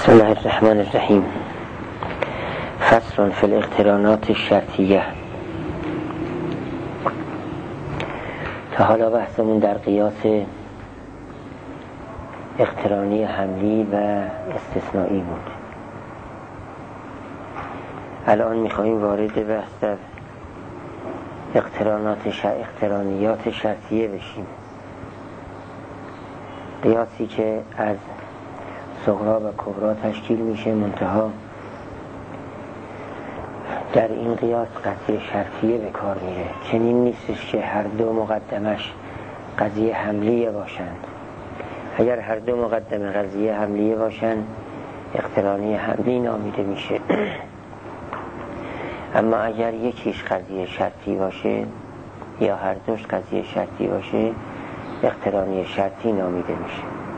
بسم الله الرحمن الرحیم. فصل فی الاقترانات الشرطیه. تا حالا بحثمون در قیاس اقترانی حملی و استثنایی بود. الان میخواییم وارد بحث در اقترانیات شرطیه بشیم. قیاسی که از صغرا و کبرا تشکیل میشه، منتها در این قیاس قضیه شرطیه به کار میره. چنین نیستش که هر دو مقدمش قضیه حملیه باشند. اگر هر دو مقدمه قضیه حملیه باشند اقترانی حملی نامیده میشه. اما اگر یکیش قضیه شرطی باشه یا هر دوش قضیه شرطی باشه اقترانی شرطی نامیده میشه.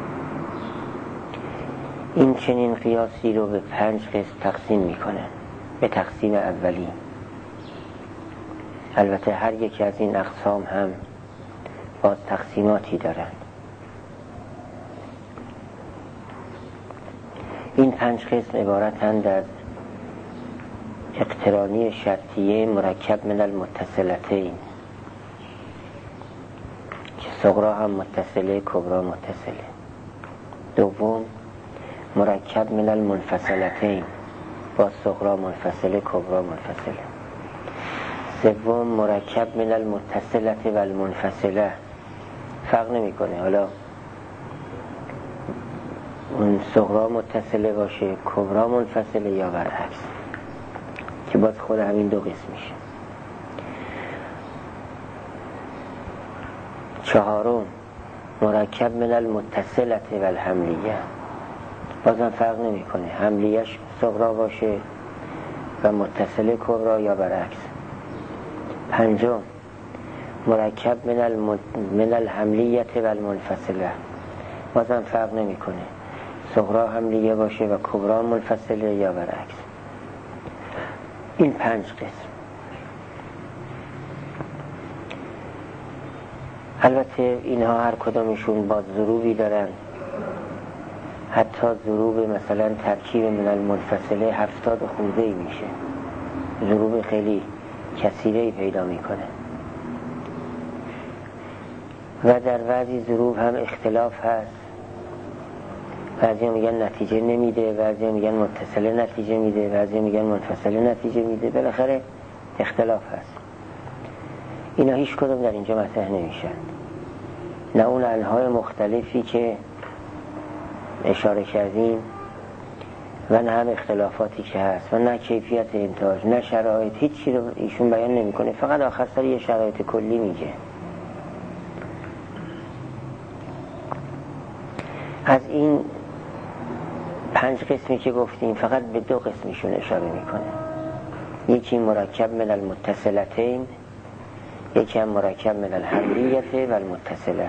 این چنین قیاسی رو به 5 قسم تقسیم میکنه. به تقسیم اولی، البته هر یکی از این اقسام هم باز تقسیماتی دارند. این 5 قسم عبارتند از اقترانی شرطیه مرکب من المتصلتین که صغرا هم متصله، کبرا متصله. دوم، مرکب من المنفصلتین با صغرا منفصله، کبرا منفصله. سوم، مرکب من المتصله و المنفصله، فرق نمیکنه حالا اون صغرا متصله باشه، کبرا منفصله یا برعکس، که باز خود همین دو قسم میشه. چهارم، مرکب من المتصله و الحملیه، بازم فرق نمیکنه حملیش صغرا باشه و متصله کبرا یا برعکس. پنجم، مرکب من الحملیه و المنفصله، بازم فرق نمیکنه صغرا حملیه باشه و کبرا منفصله یا برعکس. این 5 قسم. البته اینها هر کدامشون با ضروبی دارن، حتی ضروب مثلا ترکیب من المنفصله 70 خورده میشه، ضروب خیلی کثیره پیدا میکنه. و در بعضی ضروب هم اختلاف هست، بعضی میگن نتیجه نمیده، بعضی میگن متصله نتیجه میده، بعضی میگن منفصله نتیجه میده، بالاخره اختلاف هست. اینا هیچ کدوم در اینجا مطرح نمیشن، نه اون انواع مختلفی که اشاره کردیم و نه هم اختلافاتی که هست و نه کیفیت انتاج نه شرایط، هیچی رو ایشون بیان نمیکنه، فقط آخر سر یه شرایط کلی میگه. از این 5 قسمی که گفتیم فقط به 2 قسمشون اشاره میکنه. یکی مرکب من المتصلتین، یکی هم مرکب من الحملیه و المتصله.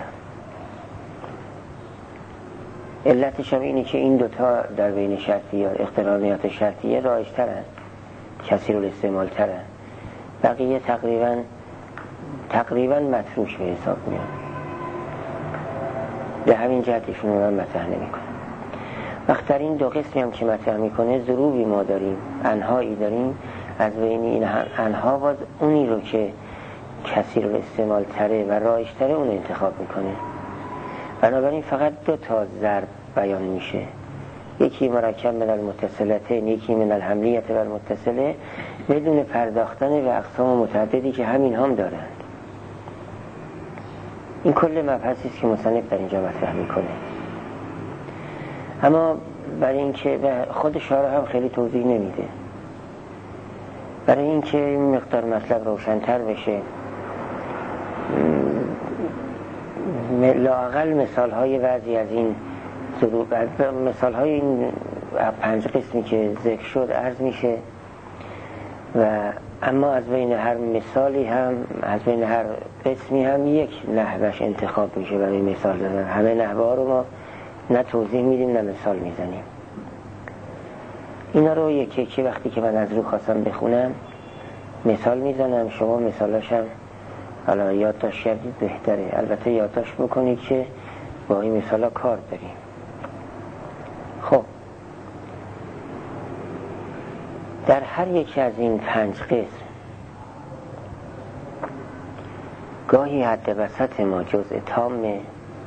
علتش هم اینه که این دوتا در بین شرطیه، اقترانیات شرطیه رایج ترن، کثیر الاستعمال ترن، بقیه تقریبا متروک به حساب میاد. به همین جهتشون رو مطرح نمیکنه. وقت در این 2 قسمی هم که مطرح میکنه ضروبی ما داریم، انهایی داریم، از بین این انها باز اونی رو که کثیر الاستعمال تره و رایج تره اون انتخاب میکنه. بنابراین فقط 2 تا ضرب بیان میشه، یکی مرکب من المتصلتین، یکی من الحملیه و المتصله، بدون پرداختن به اقسام متعددی که همین هم دارند. این کل مبحثی است که مصنف در اینجا مطرح میکنه. اما برای اینکه خود شارح هم خیلی توضیح نمیده، برای اینکه این مقدار مطلب روشن‌تر بشه، لااقل مثال‌های بعضی از این ضروب، مثال‌های این 5 قسمی که ذکر شد عرض میشه و اما از بین هر مثالی هم، از بین هر قسمی هم یک نحوش انتخاب میشه برای مثال دادن. همه نحوه رو ما نه توضیح میدیم نه مثال میزنیم. اینا رو یکی یکی وقتی که من از رو خواستم بخونم مثال میزنم، شما مثالاش هم حالا یادداشت کردید بهتره. البته یادداشت بکنید که با این مثالا کار داریم. خب در هر یکی از این 5 قسم گاهی حد وسط ما جزء تامه،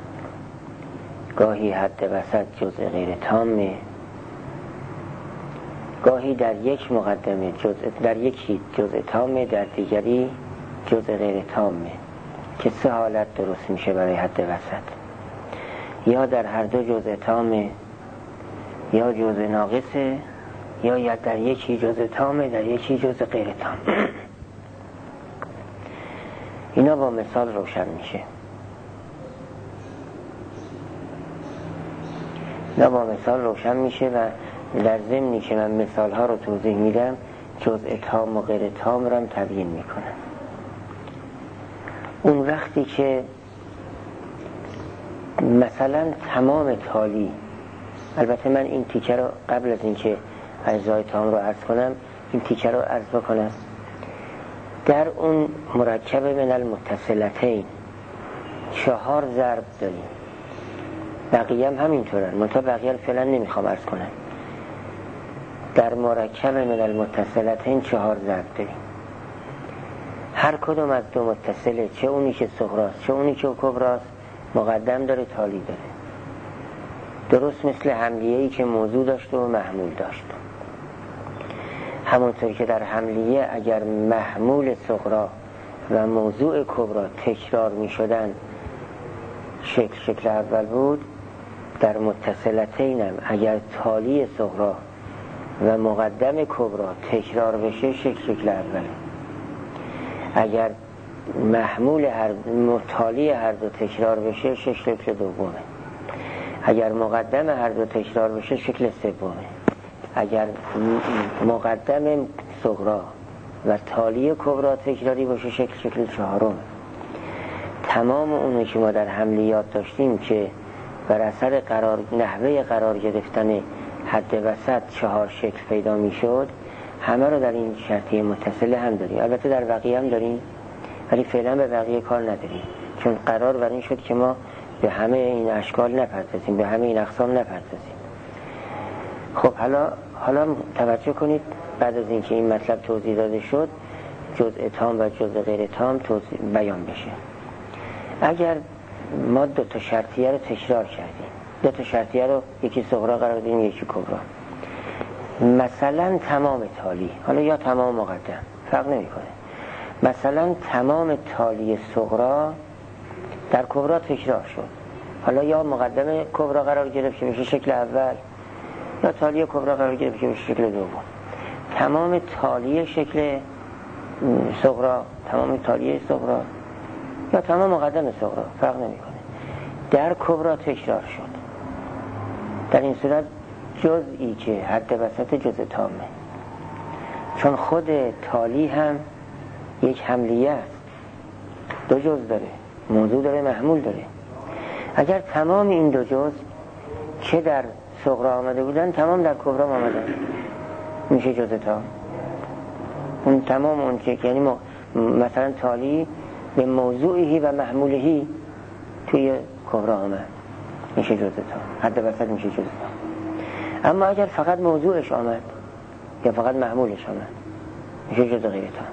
گاهی حد وسط جزء غیر تامه، گاهی در یک مقدمه در یکی جزء تامه، در دیگری جزء غیر تامه، که 3 حالت درست میشه برای حد وسط. یا در هر دو جزء تامه، یا جزء ناقصه، یا در یکی جزء تامه، در یکی جزء غیر تام. اینا با مثال روشن میشه. و در ضمنی که من مثال ها رو توضیح میدم جزء تام و غیر تام رو هم تبیین میکنم. اون وقتی که مثلا تمام تالی، البته من این تیکه رو قبل از اینکه اجزای تام رو عرض کنم این تیکه رو عرض بکنم. در اون مرکب من المتصلتین 4 ضرب داریم، بقیه هم همینطورن، منتها بقیه فعلا نمیخوام عرض کنم. در مرکب من المتصلتین 4 ضرب داریم. هر کدوم از دو متصله، چه اونی که صغراست چه اونی که کبراست، مقدم داره، تالی داره. درست مثل حملیه‌ای که موضوع داشت و محمول داشت. همونطور که در حملیه اگر محمول صغرا و موضوع کبرا تکرار می شدن شکل اول بود، در متصلتین هم اگر تالی صغرا و مقدم کبرا تکرار بشه شکل اول. اگر محمول تالی هر دو تکرار بشه شکل دومه. اگر مقدم هر دو تکرار بشه شکل سومه. اگر مقدم صغرا و تالی کبرا تکراری باشه شکل چهارم. تمام اونو که ما در حملیات داشتیم که بر اثر نحوه قرار گرفتن حد وسط 4 شکل پیدا می شد، همه رو در این شرطیه متصله هم داریم. البته در بقیه هم داریم، ولی فعلا به بقیه کار نداریم، چون قرار بر این شد که ما به همه این اشکال نپردازیم، به همه این اقسام نپردازیم. خب حالا توجه کنید، بعد از اینکه این مطلب توضیح داده شد جزء تام و جزء غیر تام بیان بشه. اگر ما 2 شرطیه رو تکرار کردیم، 2 شرطیه رو یکی صغرا قرار دادیم یکی کبرا، مثلا تمام تالی، حالا یا تمام مقدم فرق نمیکنه، مثلا تمام تالی صغرا در کبرا تکرار شد، حالا یا مقدم کبرا قرار گرفت که میشه شکل اول، یا تالی کبرا قرار گرفت که میشه شکل دوم. تمام تالی شکل صغرا، تمام تالی صغرا یا تمام مقدم صغرا فرق نمیکنه، در کبرا تکرار شد. در این صورت جزئی که حد وسط جزء تامه، چون خود تالی هم یک حملیه است، 2 جزء داره، موضوع داره، محمول داره. اگر تمام این 2 جزء که در صغرا آمده بودن تمام در کبرا آمدن میشه جزء تام. اون تمام اون که یعنی مثلا تالی به موضوعی و محمولهی توی کبرا آمد میشه جزء تام، حد وسط میشه جزء تام. اما اگر فقط موضوعش آمد یا فقط محمولش آمد میشه جزء غیر تام.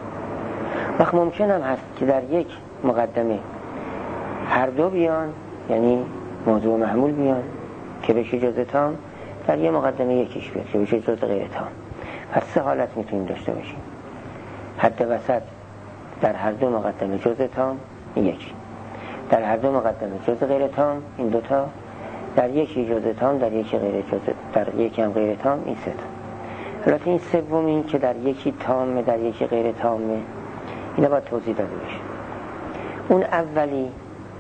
وقت ممکن هم هست که در یک مقدمه هر دو بیان، یعنی موضوع و محمول بیان که بشه جزء تام، در یک مقدمه یکیش بیاد که بشه جزء غیر تام. پس 3 حالت میتونیم داشته باشیم: حد وسط در هر دو مقدمه جزء تام یکی، در هر دو مقدمه جزء غیر تام این 2 تا، در یکی جزء تام در یکی غیر جزء، در یکی هم غیر تام این 3 تا. البته این سومی که در یکی تامه در یکی غیر تامه اینا باید توضیح داده بشه. اون اولی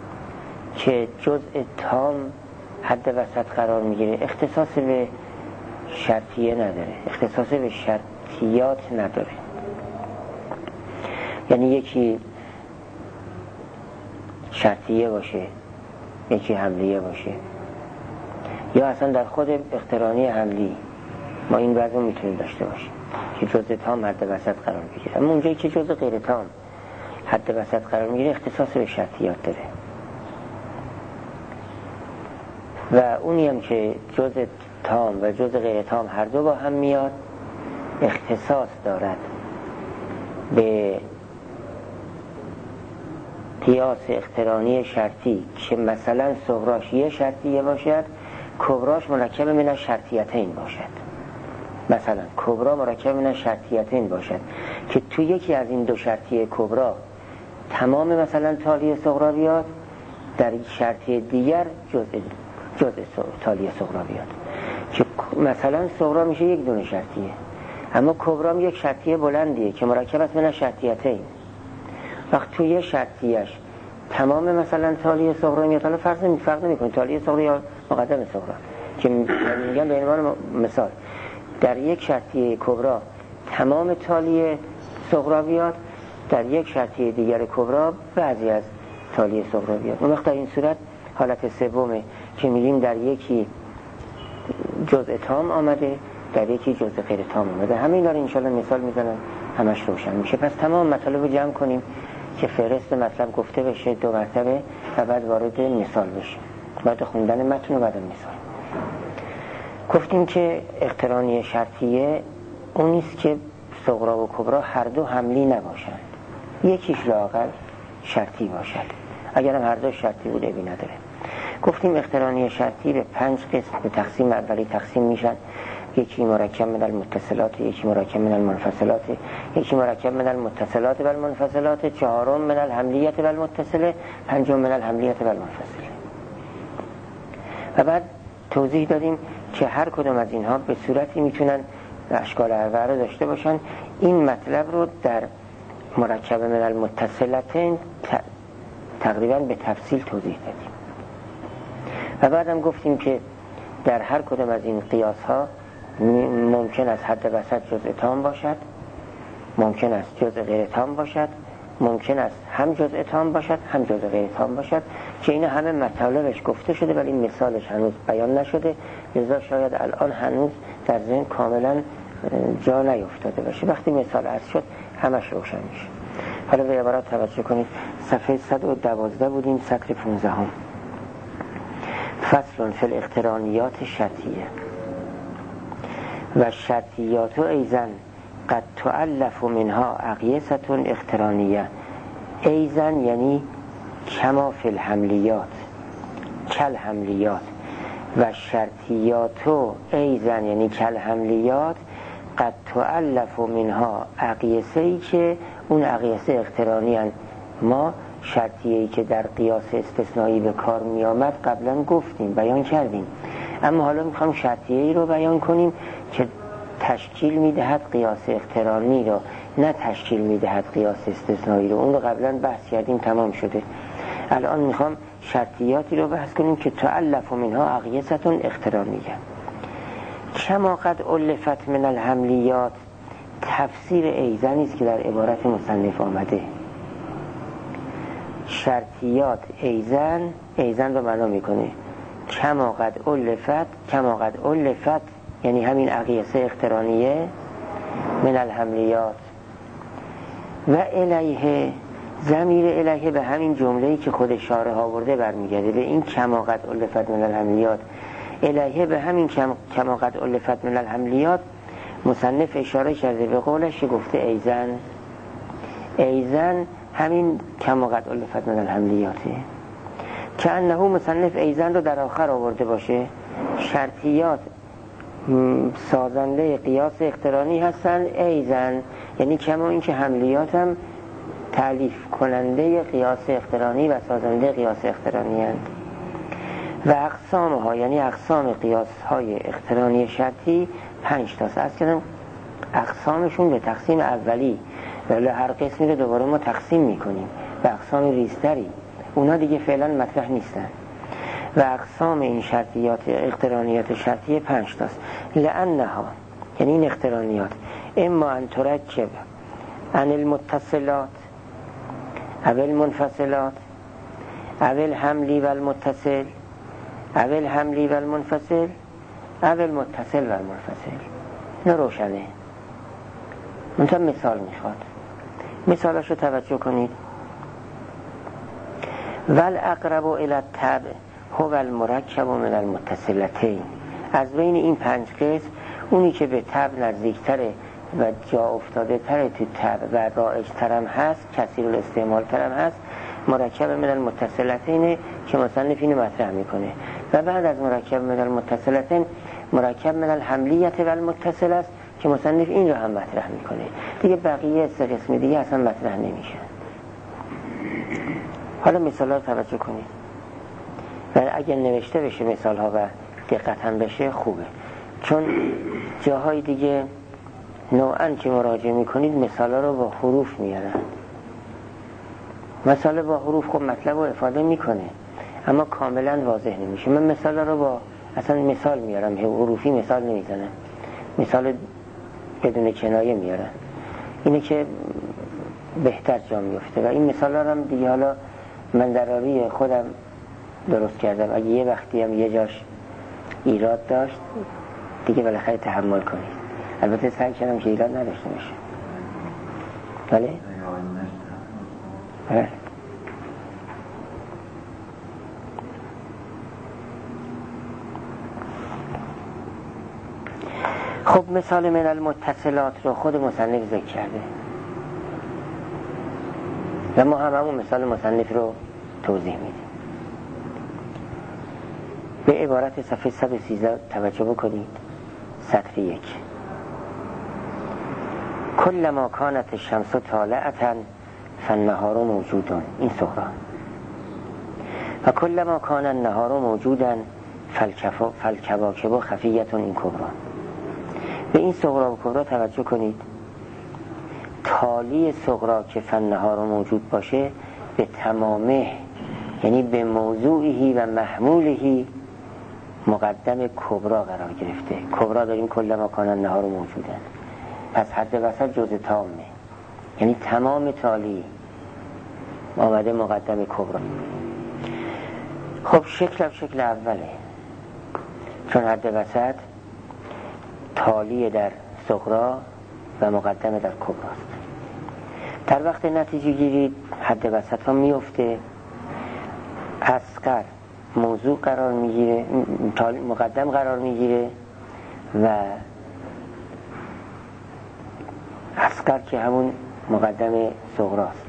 که جزء تام حد وسط قرار میگیره اختصاص به شرطیه نداره، اختصاص به شرطیات نداره، یعنی یکی شرطیه باشه یکی حملیه باشه، یا اصلا در خود اقترانی حملی ما این وضع رو میتونیم داشته باشیم که جزء تام حد وسط قرار بگیره. اما اونجایی که جزء غیر تام حد وسط قرار میگیره اختصاص به شرطیات داره. و اونی هم که جزء تام و جزء غیر تام هر دو با هم میاد اختصاص دارد به قیاس اقترانی شرطی که مثلا صغراش یه شرطیه باشد، کبراش مرکب من شرطیتین باشد. مثلا کبرا مرکب من شرطیتین باشد که تو یکی از این دو شرطیه کبرا تمام مثلا تالی صغرا بیاد، در شرطیه دیگر جزء تالی صغرا بیاد، که مثلا صغرا میشه یک دونه شرطیه، اما کبرا یک شرطیه بلندیه که مرکب است من شرطیتین. وقت توی یه شرطیش تمام مثلا تالی صغرا میاد، حالا فرق نمی‌کنه تالی صغرا یا مقدم صغرا، که میگن به عنوان مثال در یک شرطیه کبرا تمام تالی صغرا بیاد، در یک شرطیه دیگر کبرا بعضی از تالی صغرا بیاد. اون وقت در این صورت حالت سومه که میگیم در یکی جزء تام آمده، در یکی جزء غیر تام آمده. همه اینا رو انشالله مثال میزنم همش روشن میشه. پس تمام مطالب رو جمع کنیم که فهرست مطلب گفته بشه 2 مرتبه و بعد وارد مثال بشه، بعد خوندن متن و بعد مثال. گفتیم که اقترانی شرطیه اونیست که صغرا و کبرا هر دو حملی نباشند، یکیش لااقل شرطی باشد، اگرم هر دو شرطی بود عیبی نداره. گفتیم اقترانی شرطی به 5 قسم به تقسیم اولی تقسیم میشن، یکی مرکب من المتصلات، یکی مرکب من المنفصلات، یکی مرکب من المتصلات و المنفصلات، چهارم من الحملیت و المتصله، پنجم من الحملیت و المنفصله. و بعد توضیح دادیم که هر کدوم از اینها به صورتی میتونن اشکال اربعه رو داشته باشن. این مطلب رو در مرکب من المتصلتین تقریبا به تفصیل توضیح دادیم. و بعدم گفتیم که در هر کدوم از این قیاس ها ممکن است حد وسط جزء تام باشد، ممکن است جزء غیر تام باشد، ممکن است هم جزء تام باشد هم جزء غیر تام باشد، که این همه مطالبش گفته شده ولی مثالش هنوز بیان نشده، لذا شاید الان هنوز در ذهن کاملا جا نیفتاده باشه. وقتی مثال عرض شد همش روشن میشه. حالا به عبارات توجه کنید. صفحه 112 بودیم، سطر 15. فصل فی الاقترانیات شرطیه و شرطیات ایزن قد تؤلف منها اقیسة اقترانیه. ایزن یعنی کما فی الحملیات، کل حملیات، و شرطیات ایزن یعنی کل حملیات قد تؤلف منها اقیسه ای که اون اقیسه اقترانی هن. ما شرطیه‌ای که در قیاس استثنایی به کار می آمد قبلا گفتیم، بیان کردیم، اما حالا میخوام شرطیه‌ای رو بیان کنیم که تشکیل میدهد قیاس اقترانی رو، نه تشکیل میدهد قیاس استثنایی رو. اون رو قبلا بحث کردیم، تمام شده. الان میخوام شرطیاتی رو بحث کنیم که تؤلف منها اقیسة اقترانیه. کما قد الفت من الحملیات، تفسیر ایزنی است که در عبارت مصنف آمده. شرطیات ایزن رو معنا میکنه کما قد الفت یعنی همین اقیسه اقترانیه من الحملیات و الیه، ضمیر الیه به همین جمله‌ای که خود شارح آورده برمیگرده، به این کما قد الفت من الحملیات. الیه به همین کما قد الفت من الحملیات مصنف اشاره کرده به قولش، گفته ایزن همین کما قد الفت من الحملیاته، که انه مصنف ایزن رو در آخر آورده باشه. شرطیات سازنده قیاس اقترانی هستن، ایزن یعنی کما این که حملیات هم تألیف کننده قیاس اقترانی و سازنده قیاس اقترانی هستند. و اقسامها یعنی اقسام قیاس های اقترانی شرطی 5 تاست. از کردم اقسامشون به تقسیم اولی، ولی هر قسمی رو دوباره ما تقسیم میکنیم به اقسام ریزتری، اونا دیگه فعلا مطرح نیستن. و اقسام این شرطیات اقترانیات شرطی 5 تاست. لانها یعنی این اقترانیات اما ان ترکب عن المتصلات او المنفصلات او الحملی و المتصل او الحملی و المنفصل او المتصل و المنفصل. نه روشنه، منتها مثال میخواد، مثالش رو توجه کنید. والاقرب الی الطبع هو المرکب من المتصلتین. از بین این 5 قسم اونی که به طبع نزدیکتره و جا افتاده تر تو طبع و رایج ترم هست، کثیر الاستعمال ترم هست، مرکب من المتصلتین که مصنف اینو مطرح میکنه. و بعد از مرکب من المتصلتین مرکب من الحملیت و المتصل است که مصنف این رو هم مطرح میکنه. دیگه بقیه سه قسم دیگه اصلا مطرح نمیشه. حالا مثال ها توجه کنید و اگر نوشته بشه مثال ها و دقت هم بشه خوبه، چون جاهای دیگه نوعاً که مراجعه میکنید مثال ها رو با حروف میارن. مثال با حروف خب مطلب رو افاده میکنه اما کاملا واضح نمیشه. من مثال ها رو با اصلا مثال میارم، حروفی مثال نمیزنم، مثال بدون کنایه میارم، اینه که بهتر جا میفته. و این مثال ها هم دیگه حالا من دراری خودم درست کردم، اگه یه وقتی هم یه جاش ایراد داشت دیگه بالاخره تحمل کنید. البته سعی کردم که ایراد نداشته باشه. بله؟ بله. خب مثال من المتصلات رو خود مصنف ذکر کرده و ما همون مثال مصنف رو توضیح میدیم. به عبارت صفحه 113 توجه بکنید. سطر 1: کل ما کانت الشمس طالعة فالنهار موجود، این صغرا، و کل ما کان النهار موجودا فالکواکب خفیة، این کبرا. به این صغرا و کبرا توجه کنید. تالی صغرا که فالنهار موجود باشه به تمامه، یعنی به موضوعی و محمولهی مقدم کبرا قرار گرفته. کبرا داریم کل ما کان النهار موجودن، پس حد وسط جزء تامه، یعنی تمام تالی آمده مقدم کبرا. خب شکل اوله، چون حد وسط تالی در صغرا و مقدم در کبراست. در وقت نتیجه گیری حد وسط ها میفته، اصغر موضوع قرار میگیره، مقدم قرار میگیره و اصغر که همون مقدم صغراست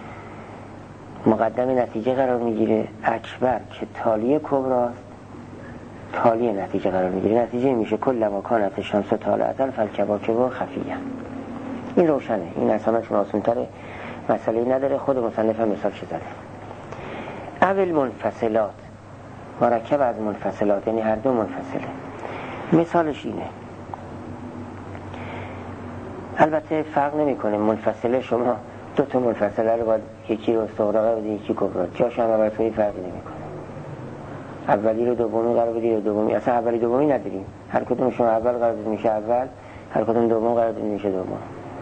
مقدم نتیجه قرار میگیره. اکبر که تالی کبراست تالی نتیجه قرار میگیره. نتیجه میشه کل ما کانت الشمس طالعة فالکواکب خفیة. این روشنه، این اصلا چون آسان‌تره، مسئله نداره. خود مصنف هم مثال چه زده. اول منفصلات، مرکب از منفصلات، یعنی هر دو منفصله. مثالش اینه، البته فرق نمیکنه منفصله، شما دو تا منفصله رو باید یکی رو صغرا قرار بدید یکی کبرا، جاش هم البته فرقی نمیکنه. اولی رو دومی قرار بدید یا دومی، اصلا اولی دومی نداریم، هر کدوم شما اول قرار بدید میشه اول، هر کدوم دوم قرار بدید میشه دوم.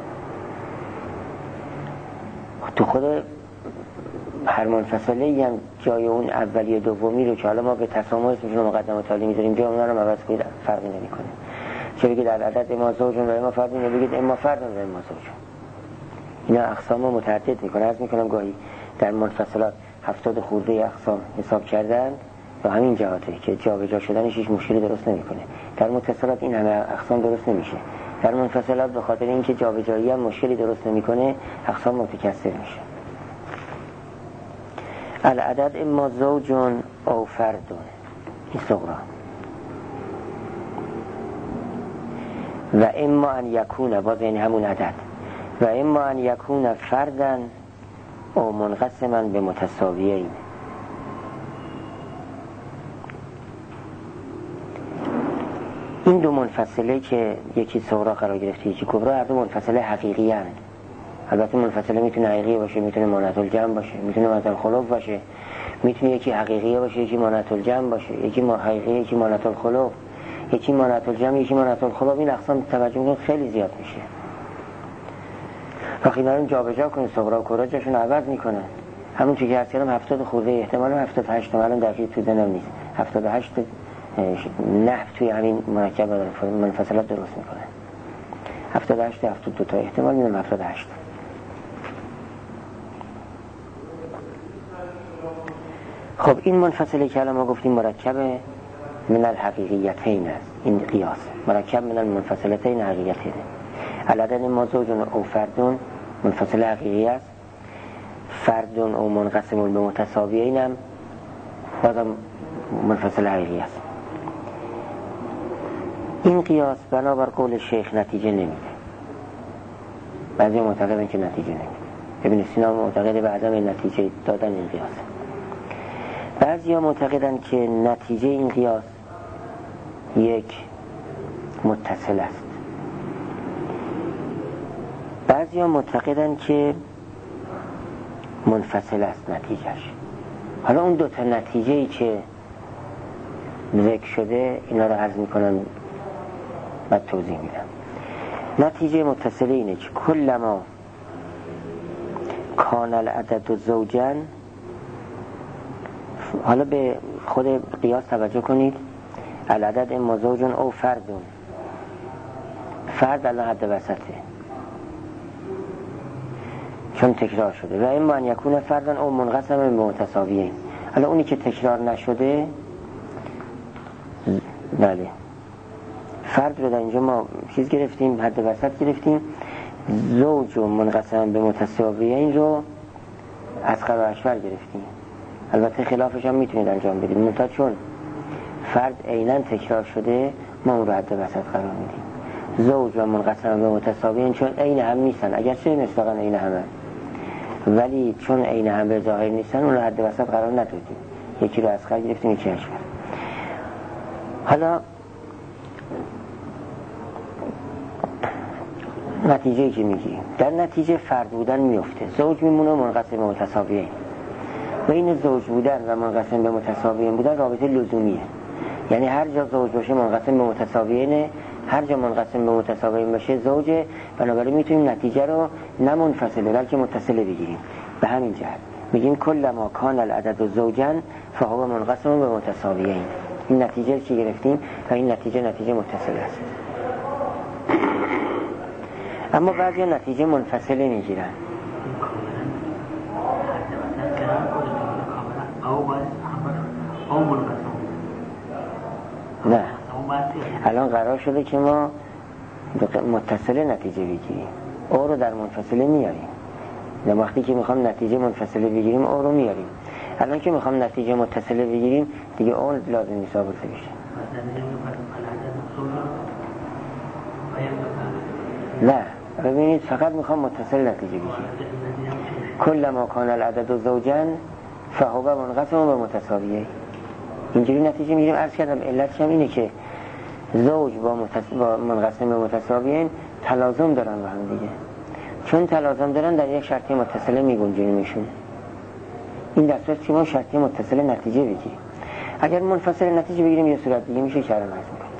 تو خود هر منفصله هم جای اون اولی و دومی رو که حالا ما به تسامح اسمشون رو مقدم و تالی میذاریم، جای اونا رو عوض کنید فرقی نمیکنه. چه بگید در عدد اما زوجون و اما فردون، یا بگید اما فردون و اما زوجون. اینا اقسام متعدد میکنه. عرض میکنم گاهی در منفصلات 70 خورده اقسام حساب کردن و همین جهاته که جابجا شدنش هیچ مشکلی درست نمیکنه. در متصلات این همه اقسام درست نمیشه. در منفصلات به خاطر اینکه جابجایی هم مشکلی درست نمیکنه اقسام متکثر میشه. العدد اما زوجون او فردون، این صغرا، و اما ان یکونه، باز این همون عدد، و اما ان یکونه فردن او منقسما به متساویین. این دو منفصله که یکی صغرا قرار گرفته یکی کبرا، هر دو منفصله حقیقی هستند. البته منفصله میتونه حقیقی باشه، میتونه مانعت الجمع باشه، میتونه مانعت الخلوف باشه، میتونه یکی حقیقی باشه یکی مانعت الجمع باشه، یکی حقیقی یکی مانعت الخلوف، یکی مانعت الجمع یکی مانعت الخلوف. این اقسام توجه کنید خیلی زیاد میشه. وقتی دارن جابجا کنن صغرا و کبرا جاشون عوض میکنن، همون چیزی که هست کردم 70 خورده احتمال 78 الان دقیق تو ذهنم نیست، 78 نحو توی همین مرکب منفصلات درست میکنه. 78 72 تا احتمال میدونم 78. خب این منفصله که الان ما گفتیم مرکب من الحقیقیتین است، این قیاس مرکب من المنفصلتین حقیقیتین. العدد اما زوج او فرد منفصل حقیقی است، فرد او منقسم به متساویین هم بازم منفصل حقیقی است. این قیاس بنابر قول شیخ نتیجه نمیده. بعضی معتقدن که نتیجه نمیده. ابن سینا معتقد به عدم نتیجه دادن این قیاس. بعضی معتقدن که نتیجه این قیاس یک متصل است. بعضی معتقدن که منفصل است نتیجهش. حالا اون دوتا نتیجه‌ای که ذکر شده اینا رو عرض میکنم بعد توضیح میدم. نتیجه متصله اینه که کلما کان العدد زوجن، حالا به خود قیاس توجه کنید، العدد اما زوجن او فردون، فرد الان حد وسطه چون تکرار شده، و اما ان یکون فردن او منقسم به متساویین. حالا اونی که تکرار نشده، بله فرد رو در اینجا ما چیز گرفتیم، حد وسط گرفتیم، زوج و منقسم به متساویین رو اصغر و اکبر گرفتیم. البته خلافش هم میتونید انجام بدید، منتها چون فرد عیناً تکرار شده ما اون رو حد وسط قرار میدیم. زوج و منقسم به متساویین چون عین هم نیستن، اگرچه مصداقاً عین همه، ولی چون عین هم به ظاهر نیستن اون رو حد وسط قرار ندادیم، یکی رو اصغر گرفتیم یکی اکبر. حالا نتیجه‌ای که میگی در نتیجه فرد بودن میفته، زوج میمونه منقسم به متساویین. بین زوج بودن و منقسم به متساویین بودن رابطه لزومیه، یعنی هر جا زوج باشه منقسم به متساویینه، هر جا منقسم به متساویین باشه زوجه. بنابراین میتونیم نتیجه رو نه منفصله بلکه متصله بگیریم. به همین جهت میگیم کلما کان العدد زوجن فهو منقسم به متساویین. این نتیجه که گرفتیم و این نتیجه متصله است. اما بعضی نتیجه منفصله میگیرن. نه، الان قرار شده که ما متصله نتیجه بگیریم، او رو در منفصله میاریم. در وقتی که میخوام نتیجه منفصله بگیریم او رو میاریم. الان که میخوام نتیجه متصله بگیریم دیگه اون لازم نیست ثابت بشه. نه، ببینید فقط میخوام متصل نتیجه بگیریم. کلما کان العدد زوجن فهو منقسم به متساویین. اینجوری نتیجه میگیریم. عرض کردم علتش هم اینه که زوج با منقسم به متساویین تلازم دارن با هم دیگه. چون تلازم دارن در یک شرطی متصله میگنجونیمشون. این در صورت که ما شرطی متصله نتیجه بگیریم. اگر منفصل نتیجه بگیریم یه صورت دیگه میشه شرط مرز میکنه.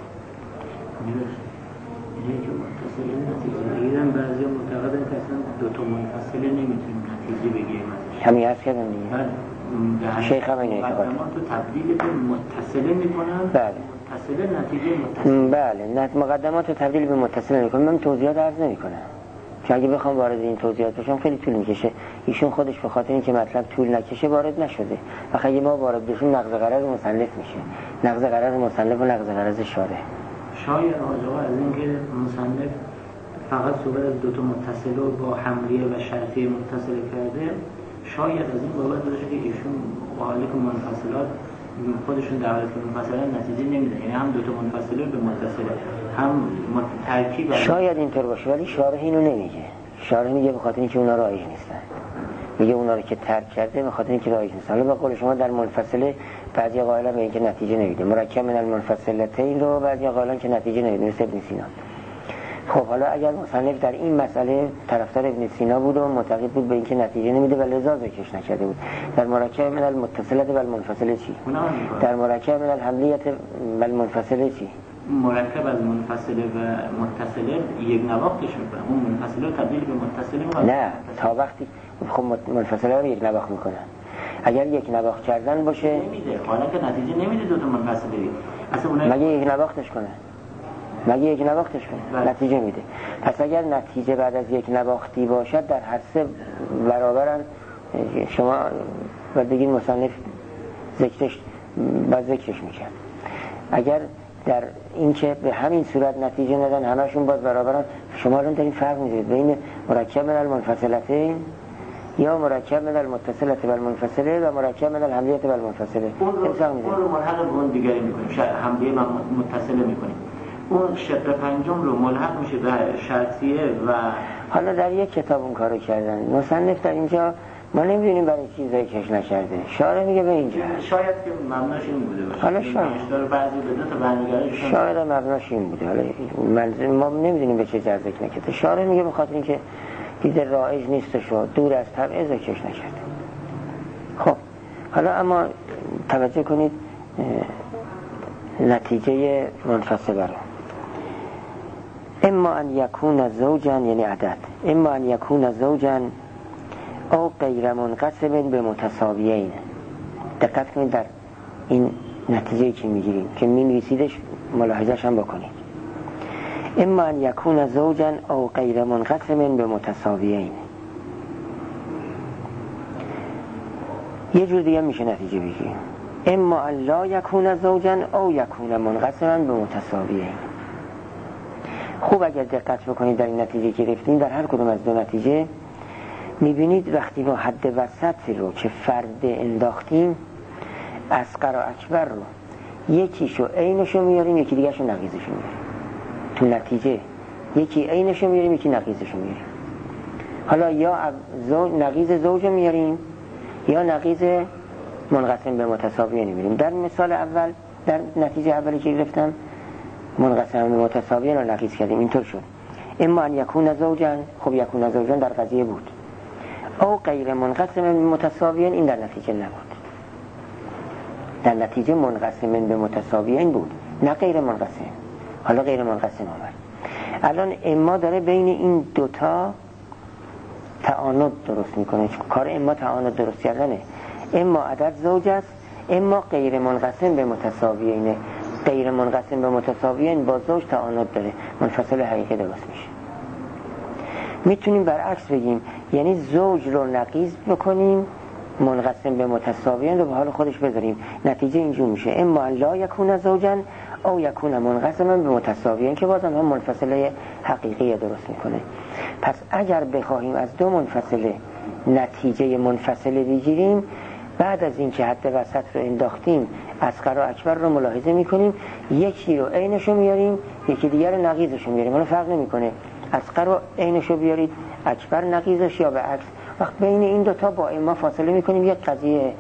اینه که متصله نتیجه بگیرن، بعضی معتقدن که اصلا دوتا منفصله نمیتونیم نتیجه بگیریم ازش. همین عرض کردم دیگه. شیخ هم اینه اعتقاد. مقدمات رو تبدیل به متصله میکنن. بله. متصله نتیجه متصله. بله، مقدمات رو تبدیل به متصله میکنن. من توضیحات عرض نمیکنم. چون اگه بخوام وارد این توضیحات بشم خیلی طول میکشه. ایشون خودش به خاطر اینکه مطلب طول نکشه وارد نشده. وقتی اگه ما وارد بشیم نقض غرض مصنف میشه. نقض غرض مصنف و نقض غرض شارح. شاید آقا از اینکه مصنف فقط صحبت از دوتا متصله رو با حملیه و شرطیه متصله کرده، شاید از این بابت باشه که ایشون حالی که منفصلات خودشون در حالی که منفصله نتیجه نمیدن، یعنی هم دوتا منفصله به متصله هم ترکیب. شاید اینطور باشه ولی شارح اینو نمیگه. شارح میگه به خاطر اینکه اونا رایج نیستن. میگه اونا رو که ترک کرده به خاطر اینکه رایج نیستن. حالا به قول شما در منفصله بعضی قائلن به اینکه نتیجه نمیده. مرکب من المنفصلتین رو بعضی قائلن که نتیجه نمیده، مثل ابن سینا. خب حالا اگر مصنف در این مسئله طرفدار ابن سینا بود و معتقد بود به اینکه نتیجه نمیده و لذا ذکرش نکرده بود، در مرکب من المتصله و المنفصله چی؟ در مرکب من الحملیه و المنفصله چی؟ مرکب از منفصله و متصله یک نواختش میکنه. اون منفصله رو تبدیل به متصله میکنه. نه، تا وقتی خب منفصله رو یک نواخت میکنه. اگر یک نواخت کردن باشه نمیده. حالا که نتیجه نمیده دوتا منفصله. اصلا مگه یک نواختش کنه؟ مگه یک نواختش کنه؟ نتیجه میده. پس اگر نتیجه بعد از یک نواختی باشد در هر سه برابرن. شما باید بگید مصنف ذکرش میکرد. اگر در این که به همین صورت نتیجه ندن همشون باز برابرن. شما الان دارین فرق می‌ذارید بین مرکب من المنفصلتین یا مرکب من المتصلة بالمنفصله و مرکب من الحملیة بالمنفصله. اون رو ملحق به اون دیگری می‌کنیم، حملیه و متصله می‌کنیم. اون شق پنجم رو ملحق میشه به شرطیه و حالا در یک کتاب اون کارو کردن. مصنف در اینجا ما نمیدونیم برای چیزایی کش نکرده. شارح میگه به اینجا شاید که مبناش این بوده باشه. حالا شاید بعضی بدون تا برمیگردن شاید مبناش این بوده. حالا ما نمیدونیم به چه جهت ذکر نکرده. شارح میگه به خاطر اینکه دید رایج نیستش و دور از تبعیض کش نکرده. خب حالا اما توجه کنید نتیجه منفصله رو. اما ان یکون زوجا یعنی عدد، اما ان یکون زوجا او غیر منقسم به متساویین. دقت کنید در این نتیجه که میگیریم که می‌نویسیدش ملاحظه‌اش هم بکنید. اما ان یکون زوجا او غیر منقسم به متساویین. یه جور دیگه میشه نتیجه بگیریم. اما ان لا یکون زوجا او یکون منقسما به متساویین. خوب اگر دقت بکنید در این نتیجه که گرفتیم، در هر کدوم از دو نتیجه میبینید وقتی ما حد وسط رو که فرد انداختیم اصغر و اکبر رو یکیشو عینشو میاریم یکی دیگرشو نقیضشو میاریم. تو نتیجه یکی عینشو میاریم یکی نقیضشو میاریم. حالا یا نقیض زوج میاریم یا نقیض منقسم به متساویین میاریم. در مثال اول در نتیجه اولی که گرفتم منقسم به متساویین رو نقیض کردیم، اینطور شد. اما ان یکون زوجا، خب یکون زوجا در قضیه بود، او غیر منقسم به متساویین این در نتیجه نبود. در نتیجه منقسم به متساویین بود نه غیر منقسم. حالا غیر منقسم آمد. الان اما داره بین این دوتا تعاند درست میکنه. کار اما تعاند درست کردنه. اما عدد زوج است، اما غیر منقسم به متساویینه. غیر منقسم به متساویین با زوج تعاند داره، منفصل حقیقی درست میشه. میتونیم برعکس بگیم، یعنی زوج رو نقیض بکنیم منقسم به متساویین رو به حال خودش بذاریم. نتیجه اینجور میشه اما لا یکون زوجا او یکون منقسما به متساویین که بازم هم منفصله حقیقی درست میکنه. پس اگر بخواهیم از دو منفصله نتیجه منفصله بگیریم، بعد از این که حد وسط رو انداختیم اصغر و اکبر رو ملاحظه میکنیم، یکی رو عینشو میاریم یکی دیگر رو نقیضشو میاریم. حالا فرق نمیکنه اصغر رو عینشو بیارید اکبر نقیضش یا به عکس. وقت بین این دوتا با اما فاصله میکنیم یک قضیه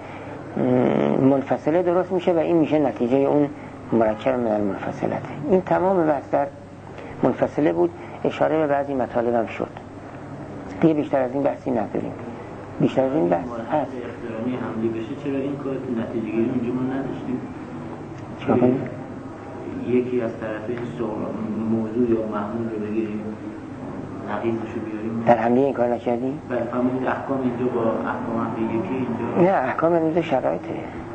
منفصله درست میشه و این میشه نتیجه اون مرکب من المنفصلته. این تمام بحث در منفصله بود. اشاره به بعضی مطالب هم شد. دیگه بیشتر از این بحثی نداریم. بیشتر از این بحث هست. اختیارانی حملی بشه چرا این کار تو نتیجه گیری اونجا ما نداشتیم؟ چرا کنیم؟ یکی از طرفین موضوع یا محمول رو بگیریم نقیضشو بیاریم. در حمله این کار نکردیم؟ بله فهمید احکام اینجا با احکام حمله یکی اینجا نه احکام منظور شرایطه.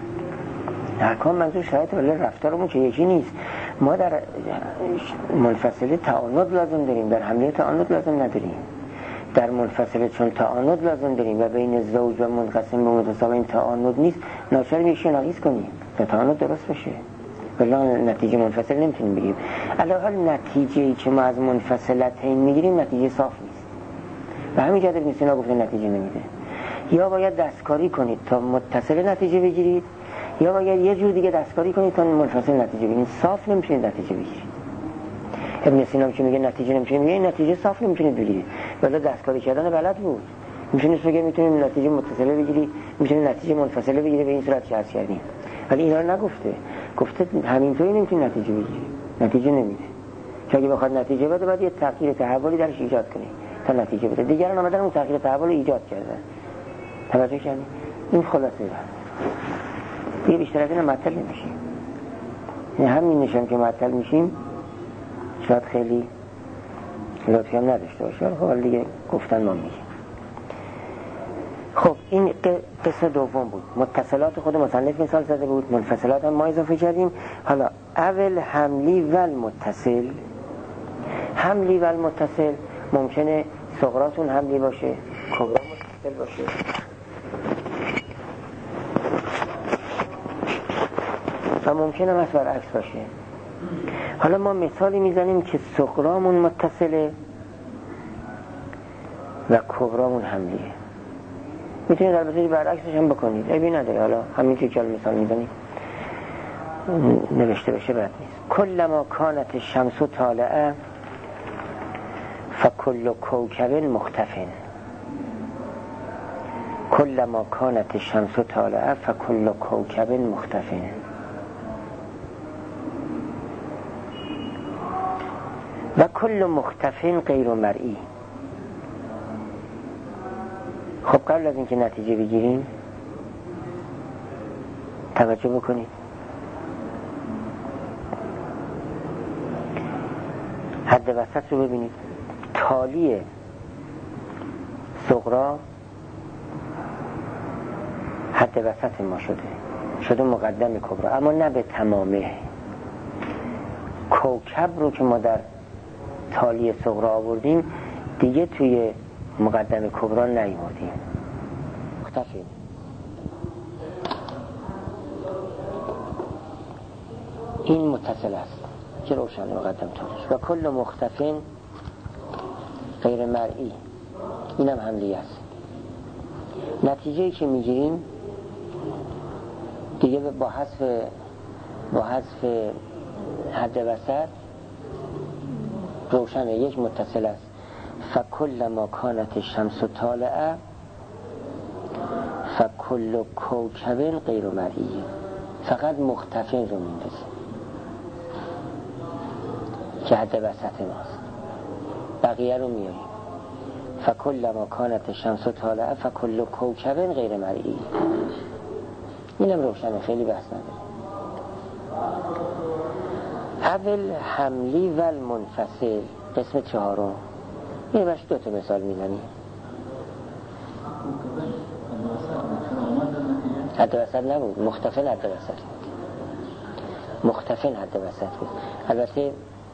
احکام منظور شرایطه ولی رفتارمون که یکی نیست. ما در منفصله تعاند لازم داریم، در حمله تعاند لازم نداریم. در منفصله چون تعاند لازم داریم و بین زوج و منقسم به متساویین تعاند نیست، ناچار میشه نقیض کنیم تا تعاند درست بشه. ولی نتیجه منفصل نمیتونیم بگیریم. علاوه نتیجه‌ای که ما از منفصلتین میگیریم نتیجه صاف نیست. و همین جهت ابن سینا گفته نتیجه نمیده. یا باید دستکاری کنید تا متصل نتیجه بگیرید، یا باید یه جور دیگه دستکاری کنید تا منفصل نتیجه بگیرید. صاف نمیتونید نتیجه بگیرید. ابن سینا که میگه نتیجه نمیتونید بگیرید، نتیجه صاف نمیتونید بگیرید. ولی دستکاری کردن بلد بود. میتونید بگید میتونید نتیجه متصله بگیرید، میتونید نتیجه منفصله بگیرید به این صورت که عرض کردیم. ولی اینا رو نگفته. گفته همینطوری نمیتونید نتیجه بگیرید. نتیجه نمیده. چون اگه بخواد نتیجه بده باید یه تغییر تحولی درش ایجاد کنید تا نتیجه بده. دیگران اومدن اون تغییر تحول ایجاد کردن. توجه کردید؟ این خلاصه دیگه بیشتر از این معطل نمیشیم. یعنی همین نشان که معطل میشیم شاید خیلی لطفی هم نداشته باشه. خب دیگه گفتن ما میگیم. خب این قسم دوم بود. متصلات خود مصنف مثال زده بود، منفصلات هم ما اضافه کردیم. حالا اول حملی و المتصل. حملی و المتصل ممکنه صغراتون حملی باشه، کبرا متصل باشه. و ممکنه هم برعکس باشه. حالا ما مثالی میزنیم که صغرامون متصله و کبرامون حملیه. میتونید البته برعکسش هم بکنید، عیبی نداره. حالا همینجوری که مثال میزنیم نوشته بشه بد نیست. کلما کانت الشمس طالعه فکل کوکب مختف. کلما کانت الشمس طالعه فکل کوکب مختف. و کل مختف غیر مرئی. خب قبل از اینکه نتیجه بگیریم توجه بکنید. حد وسط رو ببینید. تالی صغرا حد وسط ما شده مقدم کبرا، اما نه به تمامه. کوکب رو که ما در تالی صغرا آوردیم دیگه توی مقدم کبرا نیاوردیم، مختفی. این متصل است که روشن مقدم تالیش. و کل مختفین غیر مرئی، این هم حملی است. نتیجه‌ای که میگیریم دیگه با حذف حد وسط روشنه، یک متصل است. فکل ما کانت الشمس طالعه فکل کوکب غیر مرئی. فقط مختفین رو میندازیم که حد وسط ماست، بقیه رو میاریم. فکل ما کانت الشمس طالعه فکل کوکب غیر مرئی. اینم روشنه، خیلی بحث نداره. اول حملی و المنفصل، قسم چهارم. این باش دو تا مثال میزنیم. حد وسط نبود، مختفن حد وسط بود. مختفن حد وسط بود. البته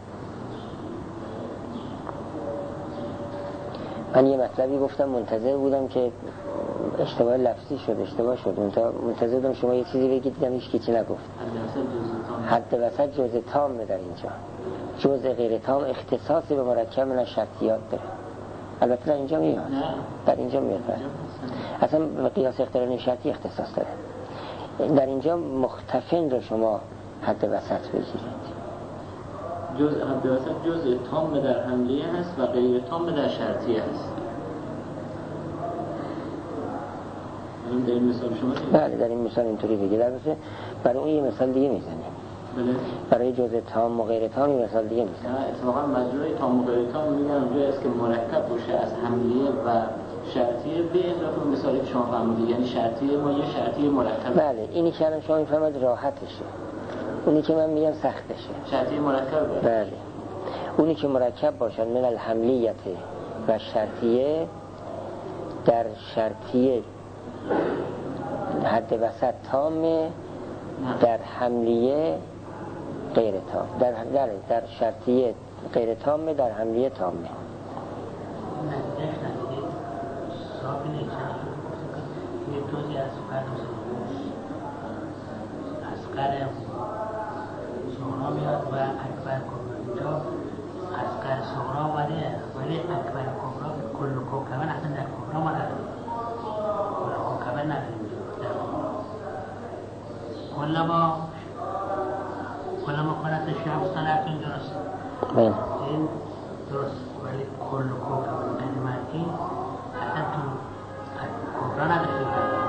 من یه مطلبی گفتم، منتظر بودم که اشتباه لفظی شد، منتظر بودم شما یه چیزی بگید، دیدم هیچ چیزی نگفت. حد وسط جزء تام در اینجا، جزء غیر تام اختصاصی به مرکب من شرطیات داره. البته در اینجا میاد، در اینجا میاد. اصلا به قیاس اقتران شرطی اختصاص داره. در اینجا مختفن رو شما حد وسط بگیرید. جزء حد وسط جزء تام در حملیه هست و غیر تام در شرطیه هست. در این مثال شما بله، در این مثال اینطوری بگید. البته برای اون یه مثال دیگه میزنیم. بله. برای جزء تام و غیر تام یه مثال دیگه میزنیم. اتفاقا مجموعه تام و غیر تام میگن اونجا است که مرکب باشه از حملیه و شرطیه، به اضافه مثالی که شما فهمیدید، یعنی شرطیه ما یه شرطیه مرکب. بله، اینی که الان شما میفهمید راحتشه، اونی که من میگم سختشه. شرطیه مرکب باشه. بله، اونی که مرکب باشن من الحملیت و شرطیه، در شرطیه حد وسط تامه، در حملیه غیر تام، در شرطیه غیر تامه، در حملیه تامه. یه توضیح از اصغر صغرا میاد و اکبر کبرا. اینجا اصغر صغرا اومده ولی اکبر کبرا کل کوکبن اصلا در کبرا ما نداریم، کل کوکبن نداریم. کلما کنت شمس طالعه، این درست، این درست، ولی کل کوکبن غیر مرئی اصلا تو کبرا نداریم.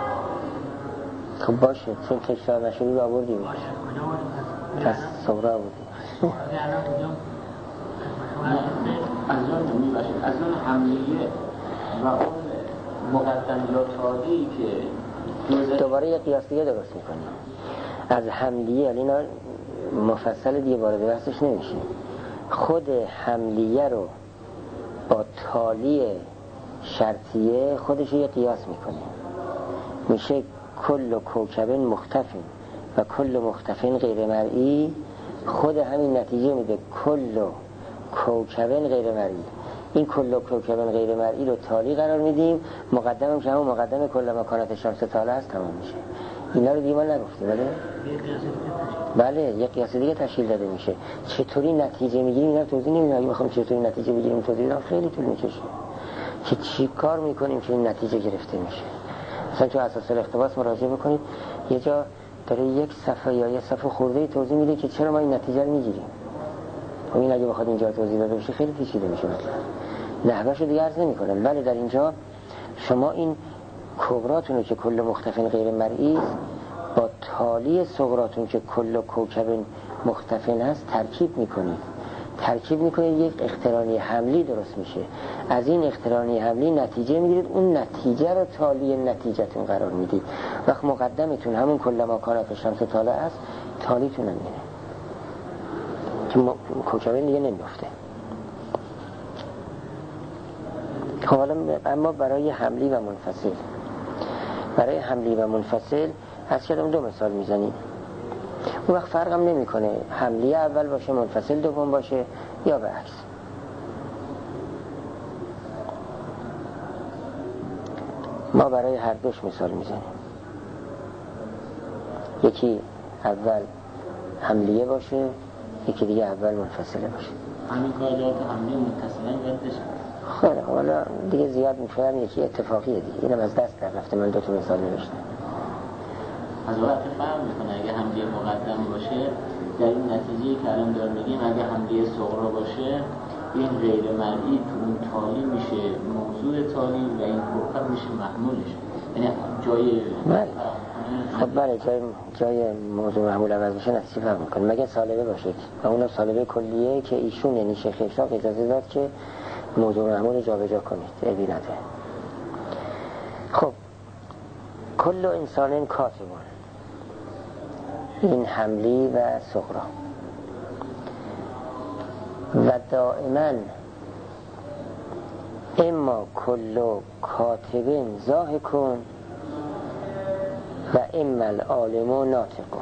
خب باشه، چون تکرار نشده رو آوردیم، پس صغرا آوردیم. از اون حملیه و اون مقدم یا تالی که دوباره یه قیاس دیگه درست میکنیم. از حملیه، اینا مفصل دیگه وارد بحثش نمیشه. خود حملیه رو با تالی شرطیه خودش یه قیاس میکنیم، میشه کل کوکب مختفین و کل مختفین غیر مرئی. خود همین نتیجه میده کل کوکب غیر مرئی. این کل کوکب غیر مرئی رو تالی قرار میدیم، مقدمم که همون مقدم کل مکانت شمس طالعه است، تمام میشه. اینا رو دیگه ما نگفتیم. بله بله یک قیاس دیگه تشکیل داده میشه. چطوری نتیجه میگیریم اینا توضیح نمیدم. اگه بخوام چطوری نتیجه بگیریم توضیح بدم خیلی طول میکشه که چی کار میکنیم که این نتیجه گرفته میشه. مثلا تو اساس الاقتباس مراجعه بکنید، یه جا داره یک صفحه یا یه صفحه خورده توضیح میده که چرا ما این نتیجه رو میگیریم. خب این اگه بخواد اینجا توضیح بده بشه خیلی پیچیده میشه، نحوهشو دیگه عرض نمی‌کنم. ولی در اینجا شما این کبراتون که کل مختفن غیر مرئی با تالی صغراتون که کل کوکب مختفن هست ترکیب میکنید یک اقترانی حملی درست میشه. از این اقترانی حملی نتیجه میگیرید، اون نتیجه رو تالی نتیجهتون قرار میدید. وقت مقدمتون همون کل ما کان شمس طالع است، تالیتون هم اینه که کوکبین دیگه نمیفته. خب حالا اما برای حملی و منفصل از کردم دو مثال میزنیم. اون وقت فرق هم نمی کنه حملی اول باشه منفصل دوم باشه یا به عکس. ما برای هر دوش مثال میزنیم. یکی اول حملیه باشه، یکی دیگه اول منفصله باشه. همین کار جهات حملیه متصلا یادش. خیلی حالا دیگه زیاد میفهم، یکی اتفاقیه دیگه. اینم از دست در رفته، من 2 تا مثال نوشتم. از وقت فهم میکنه اگه حملیه مقدم باشه در این نتیجه که الان دارم میگیم، اگه حملیه صغرا باشه این غیر مرئی تو اون تالی میشه موضوع تالی و این کوکب میشه محمولش، یعنی جای خب بله جای موضوع محمول عوض بشه نتیجه فهم میکنه. مگه سالبه باشه و اونم سالبه کلیه که ایشون یعنی شیخ اشراق اجازه داد که موضوع محمول جا به جا کنید، عیبی نداره. خب کل انسان کاتبون، این حملی و صغرا، و دائما اما کل کاتبین ضاحکون و اما العالم ناطقون.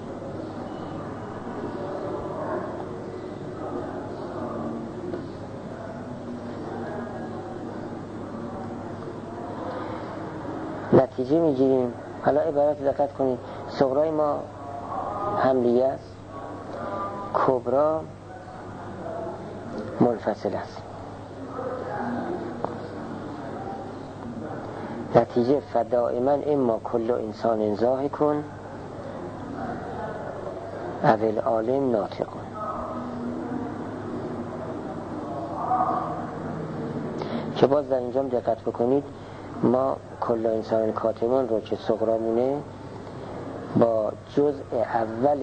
نتیجه میگیریم. حالا عبارت دقت کنید، صغرای ما حملیه است، کبرا منفصل است. نتیجه فدائما اما کل انسان ضاحکون اول عالم ناطقون. که باز در اینجا دقت بکنید، ما کل انسان کاتبون رو که صغرامونه با جزء اول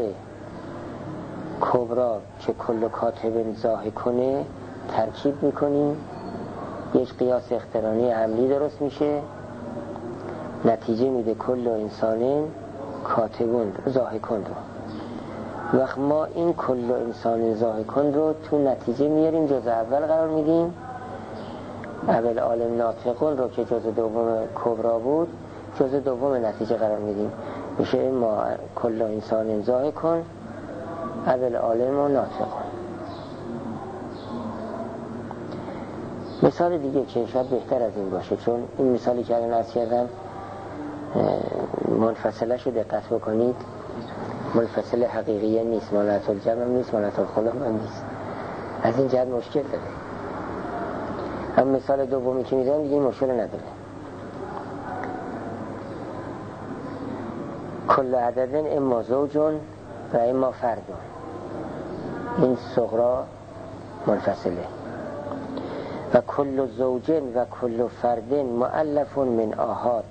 کبرا که کل کاتبین ضاحکونه ترکیب میکنیم، یک قیاس اقترانی حملی درست میشه، نتیجه میده کل انسان کاتبون ضاحکون رو. وقت ما این کل انسان ضاحکون رو تو نتیجه میاریم، جزء اول قرار میدیم، اول عالم ناطقون رو که جزء دوم کبرا بود جزء دوم نتیجه قرار میدیم، میشه ما کل انسان ضاحکون اول عالم و ناطقون. مثال دیگه که شاید بهتر از این باشه، چون این مثالی که الان عرض کردم منفصلش رو دقت بکنید، منفصل حقیقیه نیست، مالت الجمع نیست، مالت الخلق هم نیست، از این جهت مشکل داره. هم مثال دومی که میزنم دیگه این مشکل نداره. کل عددن اما زوجون و اما فردون، این صغرا منفصله. و کل زوجن و کل فردن مؤلف من آحاد،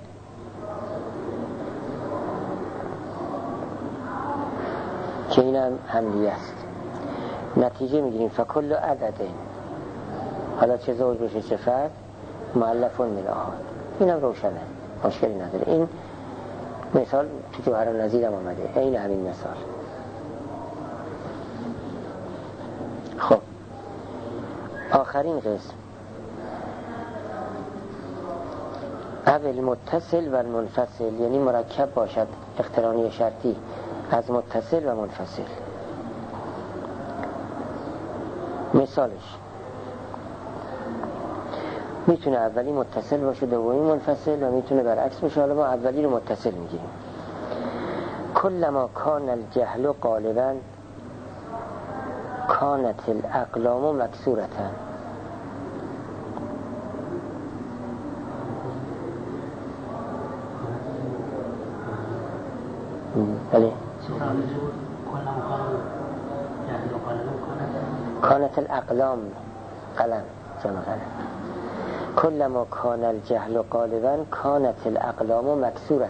که این هم حملیه است. نتیجه میگیریم فکل عددن، حالا چه زوج بشه چه فرد، مؤلف من آحاد. این هم روشنه، مشکلی نداره. این مثال تو جوهر النظیر هم آمده، این همین مثال. خب آخرین قسم اول متصل و منفصل، یعنی مرکب باشد اقترانی شرطی از متصل و منفصل. مثالش میتونه اولی متصل باشه دومی منفصل، و میتونه برعکس باشه. حالا ما اولی رو متصل میگیریم. کلما کان الجهل غالبا کانت الاقلام مکسورة. بله کانت الاقلام قلم جمع قلم. کلما کان الجهل غالبا کانت الاقلام مکسورة.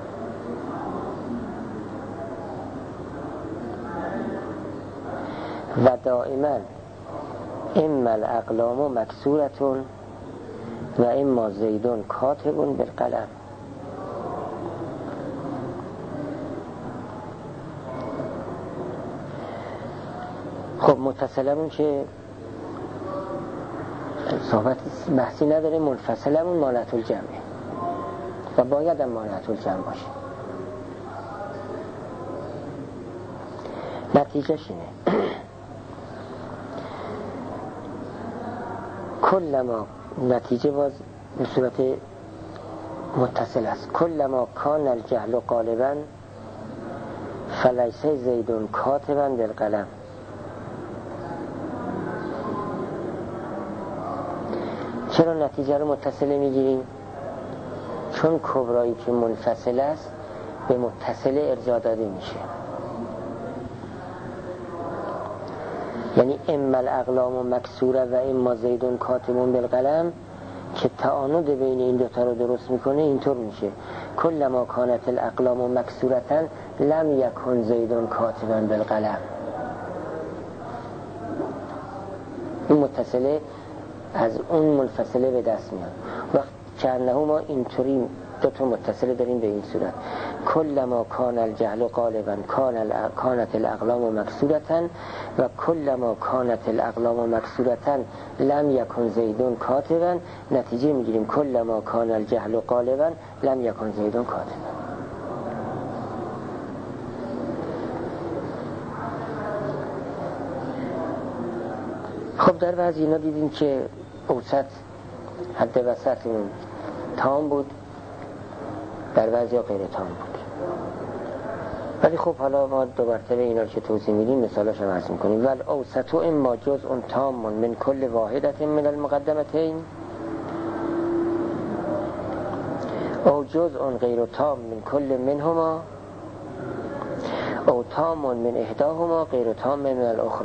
و دائما اما الاقلام مکسورة و اما زیدون کاتب بالقلم. خب متصلمون که صحبت بحثی نداره، منفصلمون مانعت الجمعه و باید هم مانعت الجمع باشه. نتیجهش اینه کلما نتیجه باز به صورت متصل است. کلما کان الجهل غالبا فلیس زیدون کاتبا بالقلم. چرا نتیجه رو متصله میگیریم؟ چون کبرایی که منفصل است به متصل ارجاع داده میشه. یعنی اما الاقلام مکسوره و اما زیدون کاتبون بالقلم که تعانود بین این دوتا رو درست میکنه اینطور میشه کلما کانت الاقلام مکسورتن لم یکن زیدون کاتبن بالقلم. این متصله از اون منفصله به دست میاد. وقت که انه ما اینطوری دوتا متصله داریم به این صورت کلما کان الجهل غالبا کانت الاقلام مکسورتن و کلما کانت الاقلام مکسورتن لم یکن زیدون کاتبا. نتیجه میگیریم کلما کان الجهل غالبا لم یکن زیدون کاتبا. خب در بعضی اینا دیدیم که اوسط حد وسط اون تام بود، در بعضی ها غیر تام بود. ولی خب حالا ما دو مرتبه اینا رو که توضیح میدیم مثالاش هم عرض میکنیم. ول اوسط اما جزء تام من کل واحدت من المقدمتین او جزء غیر تام من کل منهما او تام من احداهما غیر تام من الاخرى.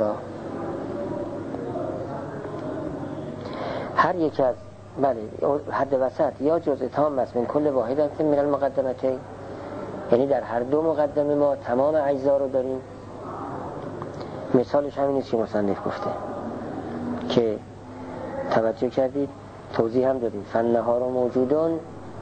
هر یک از بله حد وسط یا جزء تام است من کل واحدت من المقدمتین، یعنی در هر دو مقدمه ما تمام اجزا رو داریم. مثالش همین است که مصنف گفته که توجه کردید توضیح هم دادیم فالنهار موجودون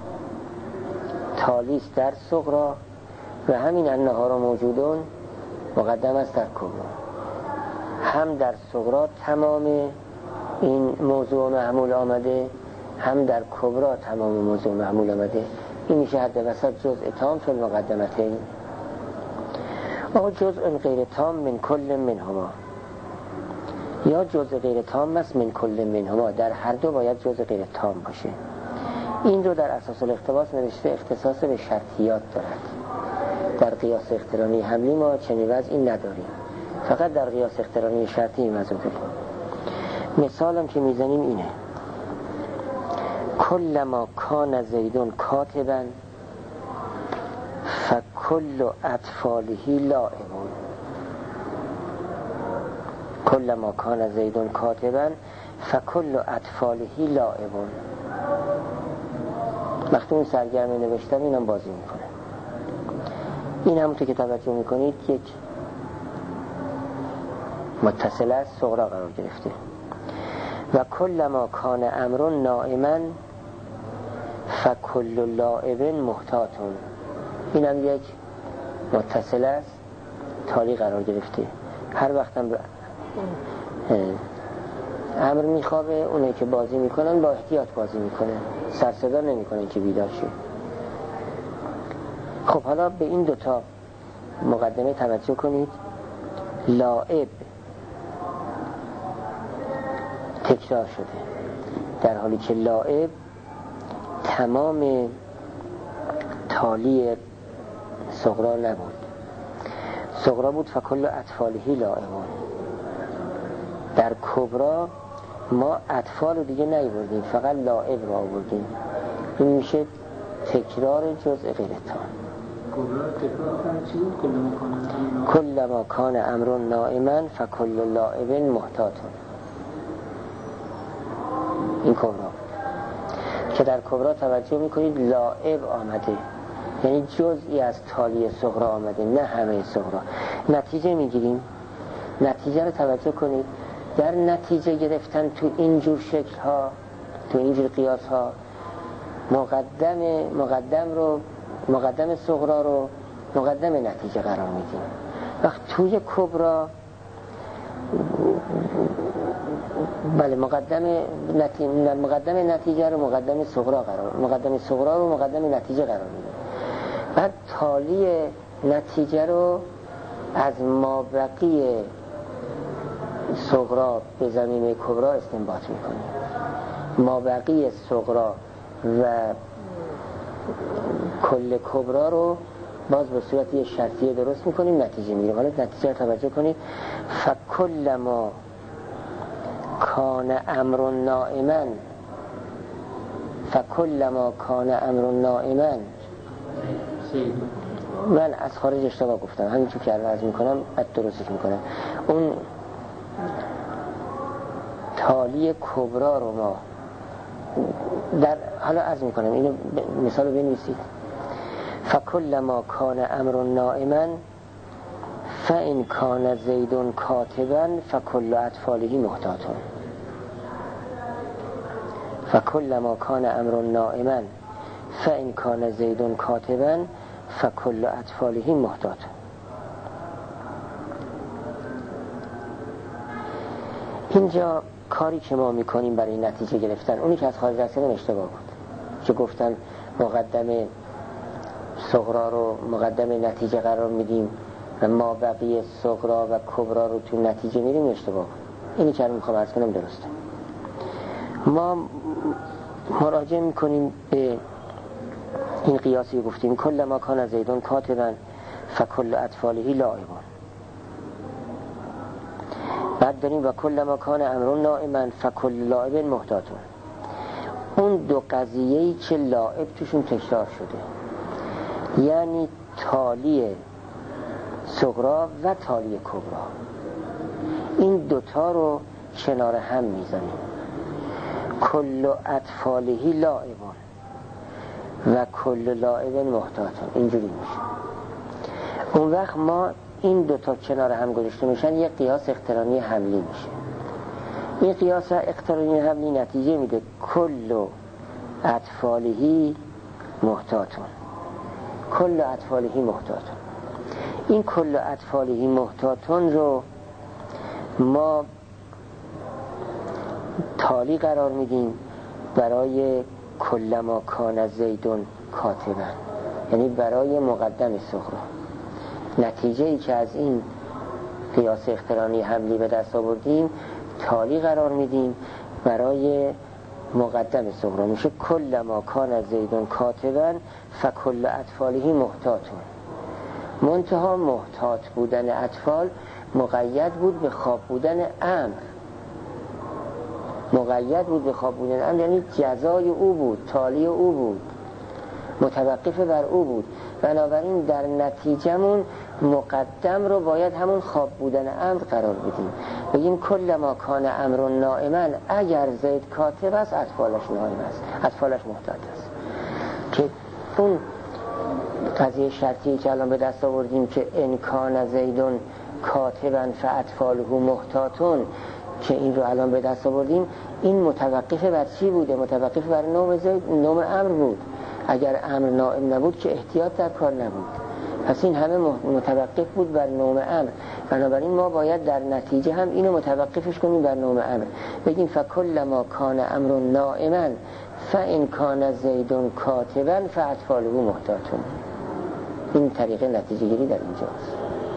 تالیس در صغرا و همین النهار موجودون مقدم است در کبرا. هم در صغرا تمام این موضوع محمول آمده، هم در کبرا تمام موضوع محمول آمده. این میشه حد وسط جزء تام فی المقدمتین او جزء غیر تام من کل منهما یا جزء غیر تام است من کل منهما. در هر دو باید جزء غیر تام باشه. این رو در اساس الاقتباس نوشته اختصاص به شرطیات دارد. در قیاس اقترانی حملی ما چنین وضعی نداریم، فقط در قیاس اقترانی شرطی این وضع داریم. مثالم که میزنیم اینه کلما کان زیدون کاتبا فکل اطفاله لائمون. کلما کان زیدون کاتبا فکل اطفاله لائمون. وقتی اون سرگرم نوشتن اینم بازی میکنه. این همونطور که توجه میکنید یک متصل است صغرا قرار گرفته. و کلما کان امر نائما فکل لائب محتاطون. این هم یک متصل است تالی قرار گرفته. هر وقت هم امر میخوابه اونه که بازی میکنن با احتیاط بازی میکنه، سر صدا نمیکنن که بیدار شه. خب حالا به این دوتا مقدمه توجه کنید. لائب تکرار شده در حالی که لائب تمام تالی صغرا نبود. صغرا بود فکل اطفالهی لائبون. در کبرا ما اطفال رو دیگه نیاوردیم، فقط لائب رو آوردیم. این میشه تکرار جزء غیر تام. کبرا تکرار کنه چی بود؟ کلما کان امر نائما فکل لائب محتاطون. این کبرا که در کبرا توجه میکنید لائب آمده، یعنی جزئی از تالی صغرا آمده، نه همه صغرا. نتیجه میگیریم، نتیجه رو توجه کنید. در نتیجه گرفتن تو اینجور شکل ها، تو اینجور قیاس ها، مقدم صغرا رو مقدم نتیجه قرار میدیم. وقت توی کبرا بله مقدم نتیجه رو مقدم صغرا رو مقدم نتیجه قرار میدیم. بعد تالی نتیجه رو از مابقی صغرا به زمینه کبرا استنباط میکنیم. مابقی صغرا و کل کبرا رو باز به صورت یه شرطیه درست میکنیم، نتیجه میگیریم. حالا نتیجه رو توجه کنید. فکلما کان امر نائما من از خارج اشتباه گفتم، همینجور که عرض میکنم بعد درستش میکنم. اون تالی کبرا رو ما در حالا عرض میکنم، اینو مثال رو بنویسید. فکلما کان امر نائما فإن کان زید کاتبا فکل اطفاله محتاطون. فکلما کان امر نائما فإن کان زید کاتبا فکل اطفاله محتاطون. اینجا کاری که ما میکنیم برای نتیجه گرفتن، اونی که از خارج رسیدن اشتباه بود که گفتن مقدم صغرا رو مقدم نتیجه قرار میدیم و ما بقیه صغرا و کبرا رو تو نتیجه میریم، اشتباه بود. اینی که میخوام عرض کنم درسته. ما مراجعه میکنیم به این قیاسی گفتیم کلما کان زیدون کاتبا فکل اطفاله لائبون. بعد داریم و کلما کان امر نائما فکل لائب محتاطون. اون دو قضیه‌ای که لائب توشون تکرار شده، یعنی تالی صغرا و تالی کبرا، این دوتا رو کنار هم میزنیم. کل اطفاله لائبون و کل لائب محتاطون، اینجوری میشه. اون وقت ما این دوتا کنار هم گذاشته میشن، یه قیاس اقترانی حملی میشه. این قیاس اقترانی حملی نتیجه میده کل اطفاله محتاطون. کل اطفاله محتاطون، این کل اطفاله محتاطون رو ما تالی قرار میدیم برای کلما کان زیدون کاتبا، یعنی برای مقدم صغرا. نتیجه ای که از این قیاس اقترانی حملی به دست آوردیم تالی قرار میدیم برای مقدم صغرا، میشه کلما کان زیدون کاتبا فکل اطفاله محتاطون. منتها محتاط بودن اطفال مقید بود به خواب بودن امر، مقید بود به خواب بودن امر، یعنی جزای او بود، تالی او بود، متوقف بر او بود. بنابراین در نتیجمون مقدم رو باید همون خواب بودن امر قرار بدیم، بگیم کلما کان امر نائما، اگر زید کاتب است اطفالش نائم است، اطفالش محتاط است. که اون قضیه شرطی که الان به دست آوردیم که ان کان زیدون کاتبا فاطفاله محتاطون، که این رو الان به دست آوردیم، این متوقف بر چی بوده؟ متوقف بر نوم زید، نوم امر بود. اگر امر نائم نبود که احتیاط در کار نبود، پس این همه متوقف بود بر نوم امر. بنابراین ما باید در نتیجه هم اینو متوقفش کنیم بر نوم امر، بگیم فکلما کان امر نائما فان کان زیدون کاتبا فاطفاله محتاطون. این طریق نتیجه گیری در اینجاست.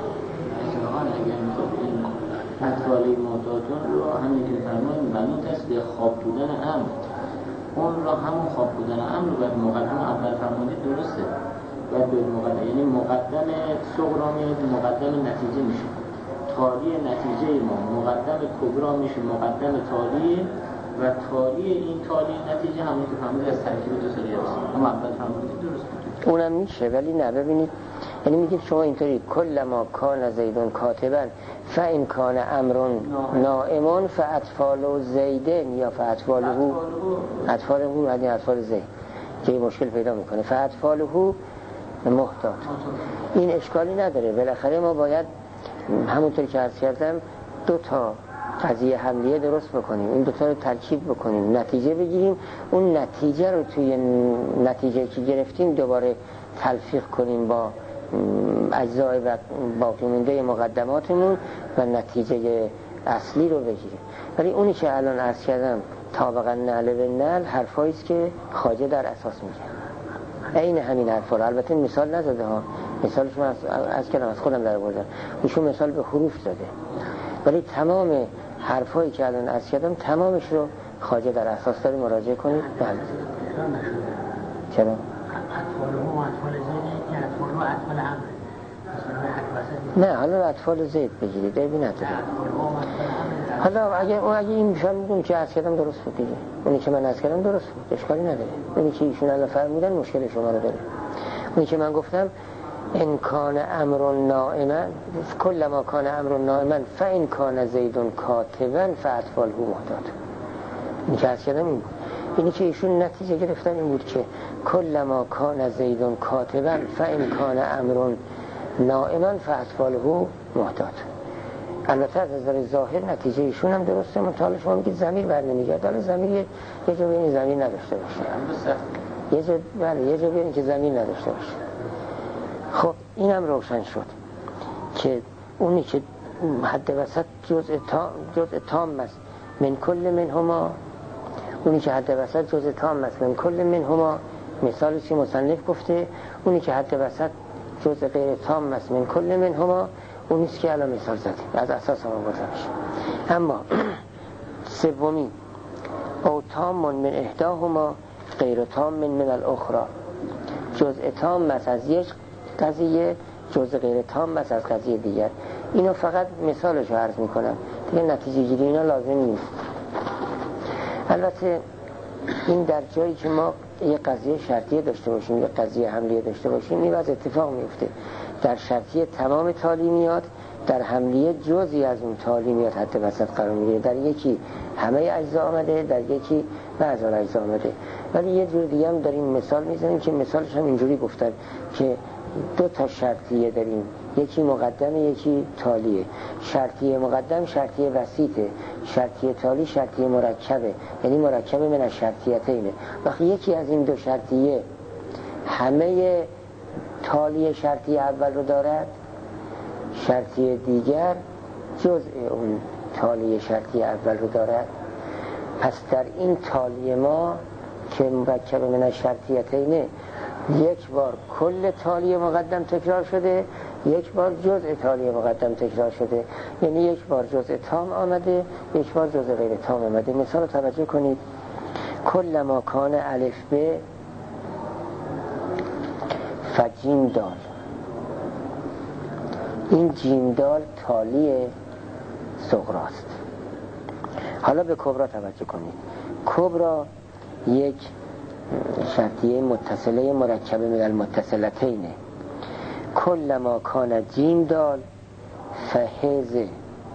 اطفاله محتاطون رو همین که فرماییم منوط است به خواب بودن امر، اون را همون خواب بودن امر رو باید مقدم اول فرمایید درسته، و دو مقدم، یعنی مقدم صغرا میاد مقدم نتیجه میشه، تالی نتیجه ما مقدم کبرا میشه مقدم تالی و تالی این تالی نتیجه همون که فهمید از ترکیب دو تالی هست. اما اول فهمید درست بود اونم میشه، ولی نه. ببینید یعنی میگید شما اینطوری کل ما کان زیدون کاتبا فان کان امر نائم فاطفال زیدن یا فاطفاله یعنی اطفال زید که مشکل پیدا میکنه، فاطفاله محتاط. این اشکالی نداره. بالاخره ما باید همونطور که عرض کردم دو تا قضیه حملیه درست بکنیم، این دوتا رو ترکیب بکنیم، نتیجه بگیریم، اون نتیجه رو توی نتیجه که گرفتیم دوباره تلفیق کنیم با اجزای و باقی مونده مقدماتمون و نتیجه اصلی رو بگیریم. ولی اونی که الان عرض کردم طابقا نعل به نعل حرفایی است که خواجه در اساس میگه، عین همین حرفا رو. البته مثال نزده ها، مثالش من از کردم از خودم در آوردم، ایشون مثال به حروف زده، ولی تمام حرفایی که الان عرض کردم تمامش رو خواجه در اساس داره، مراجعه کنید. بله. چرا؟ نه حالا اطفال زید بگیرید عیبی نداره. حالا اگه این فرمودم که عرض کردم درست بود دیگه، اونی که من عرض کردم درست بود، اشکالی نداره. اونی که ایشون الان فرمودن مشکل شما رو داره. اونی که من گفتم ان کان امر نائما کل ما کان امر نائما فان کان زید کاتبا فاطفاله محتاط. این که عرض کردم این بود. اینی که ایشون نتیجه گرفتن این بود که کل ما کان زید کاتبا فان کان امر نائما فاطفاله محتاط. البته از نظر ظاهر نتیجه ایشون هم درسته، منتها شما میگید ضمیر بر نمیگرد. حالا ضمیر یه جا ببینید ضمیر نداشته باشه، یه جا ببینید که ضمیر نداشته باشه. خب اینم روشن شد که اونی که حد وسط جزء تام است من کل منهما، اونی که حد وسط جزء تام است من کل منهما، مثالش که مصنف گفته اونی که حد وسط جزء غیر تام است من کل منهما، اونیست که الان مثال زدیم از اساس هم گذاشت. اما سومی او تام من احداهما غیر تام من الاخرى، جزء تام است از یک قضیه، جزء غیر تام است از قضیه دیگر. اینو فقط مثالش رو عرض میکنم دیگه، نتیجه گیری اینا لازم نیست. البته این در جایی که ما یه قضیه شرطیه داشته باشیم، یه قضیه حملیه داشته باشیم، این وضع اتفاق میفته. در شرطیه تمام تالی میاد، در حملیه جزئی از اون تالی میاد حد وسط قرار میگیره. در یکی همه اجزا آمده، در یکی بعضی اجزا آمده. ولی یه جور دیگه هم داریم مثال میزنیم که مثالش هم اینجوری گفتن که دو تا شرطیه داریم، یکی مقدم یکی تالیه. شرطیه مقدم شرطیه وسیطه، شرطیه تالی شرطیه مرکبه، یعنی مرکبه من از شرطیتینه. وقتی یکی از این دو شرطیه همه تالی شرطیه اول رو دارد، شرطیه دیگر جزء اون تالی شرطیه اول رو دارد. پس در این تالی ما که مرکب من از شرطیتینه، یک بار کل تالی مقدم تکرار شده، یک بار جزء تالی مقدم تکرار شده، یعنی یک بار جزء تام آمده، یک بار جزء غیر تام آمده. مثال رو توجه کنید. کل ما کان الف ب فجیم دال، این جیم دال تالی صغراست. حالا به کبرا توجه کنید. کبرا یک شرطیه متصله مرکبه من المتصلتینه. کل ما کان جیم دال فهزه،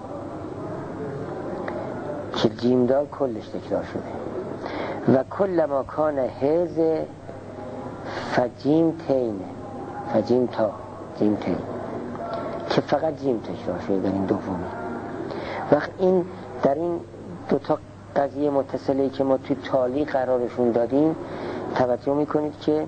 که جیم دال کلش تکرار شده، و کل ما کان هزه فجیم تینه، فجیم تا جیم تین، که فقط جیم تکرار شده در این دومی. وقت این در این دوتا قضیه متصله‌ای که ما توی تالی قرارشون دادیم توجه میکنید که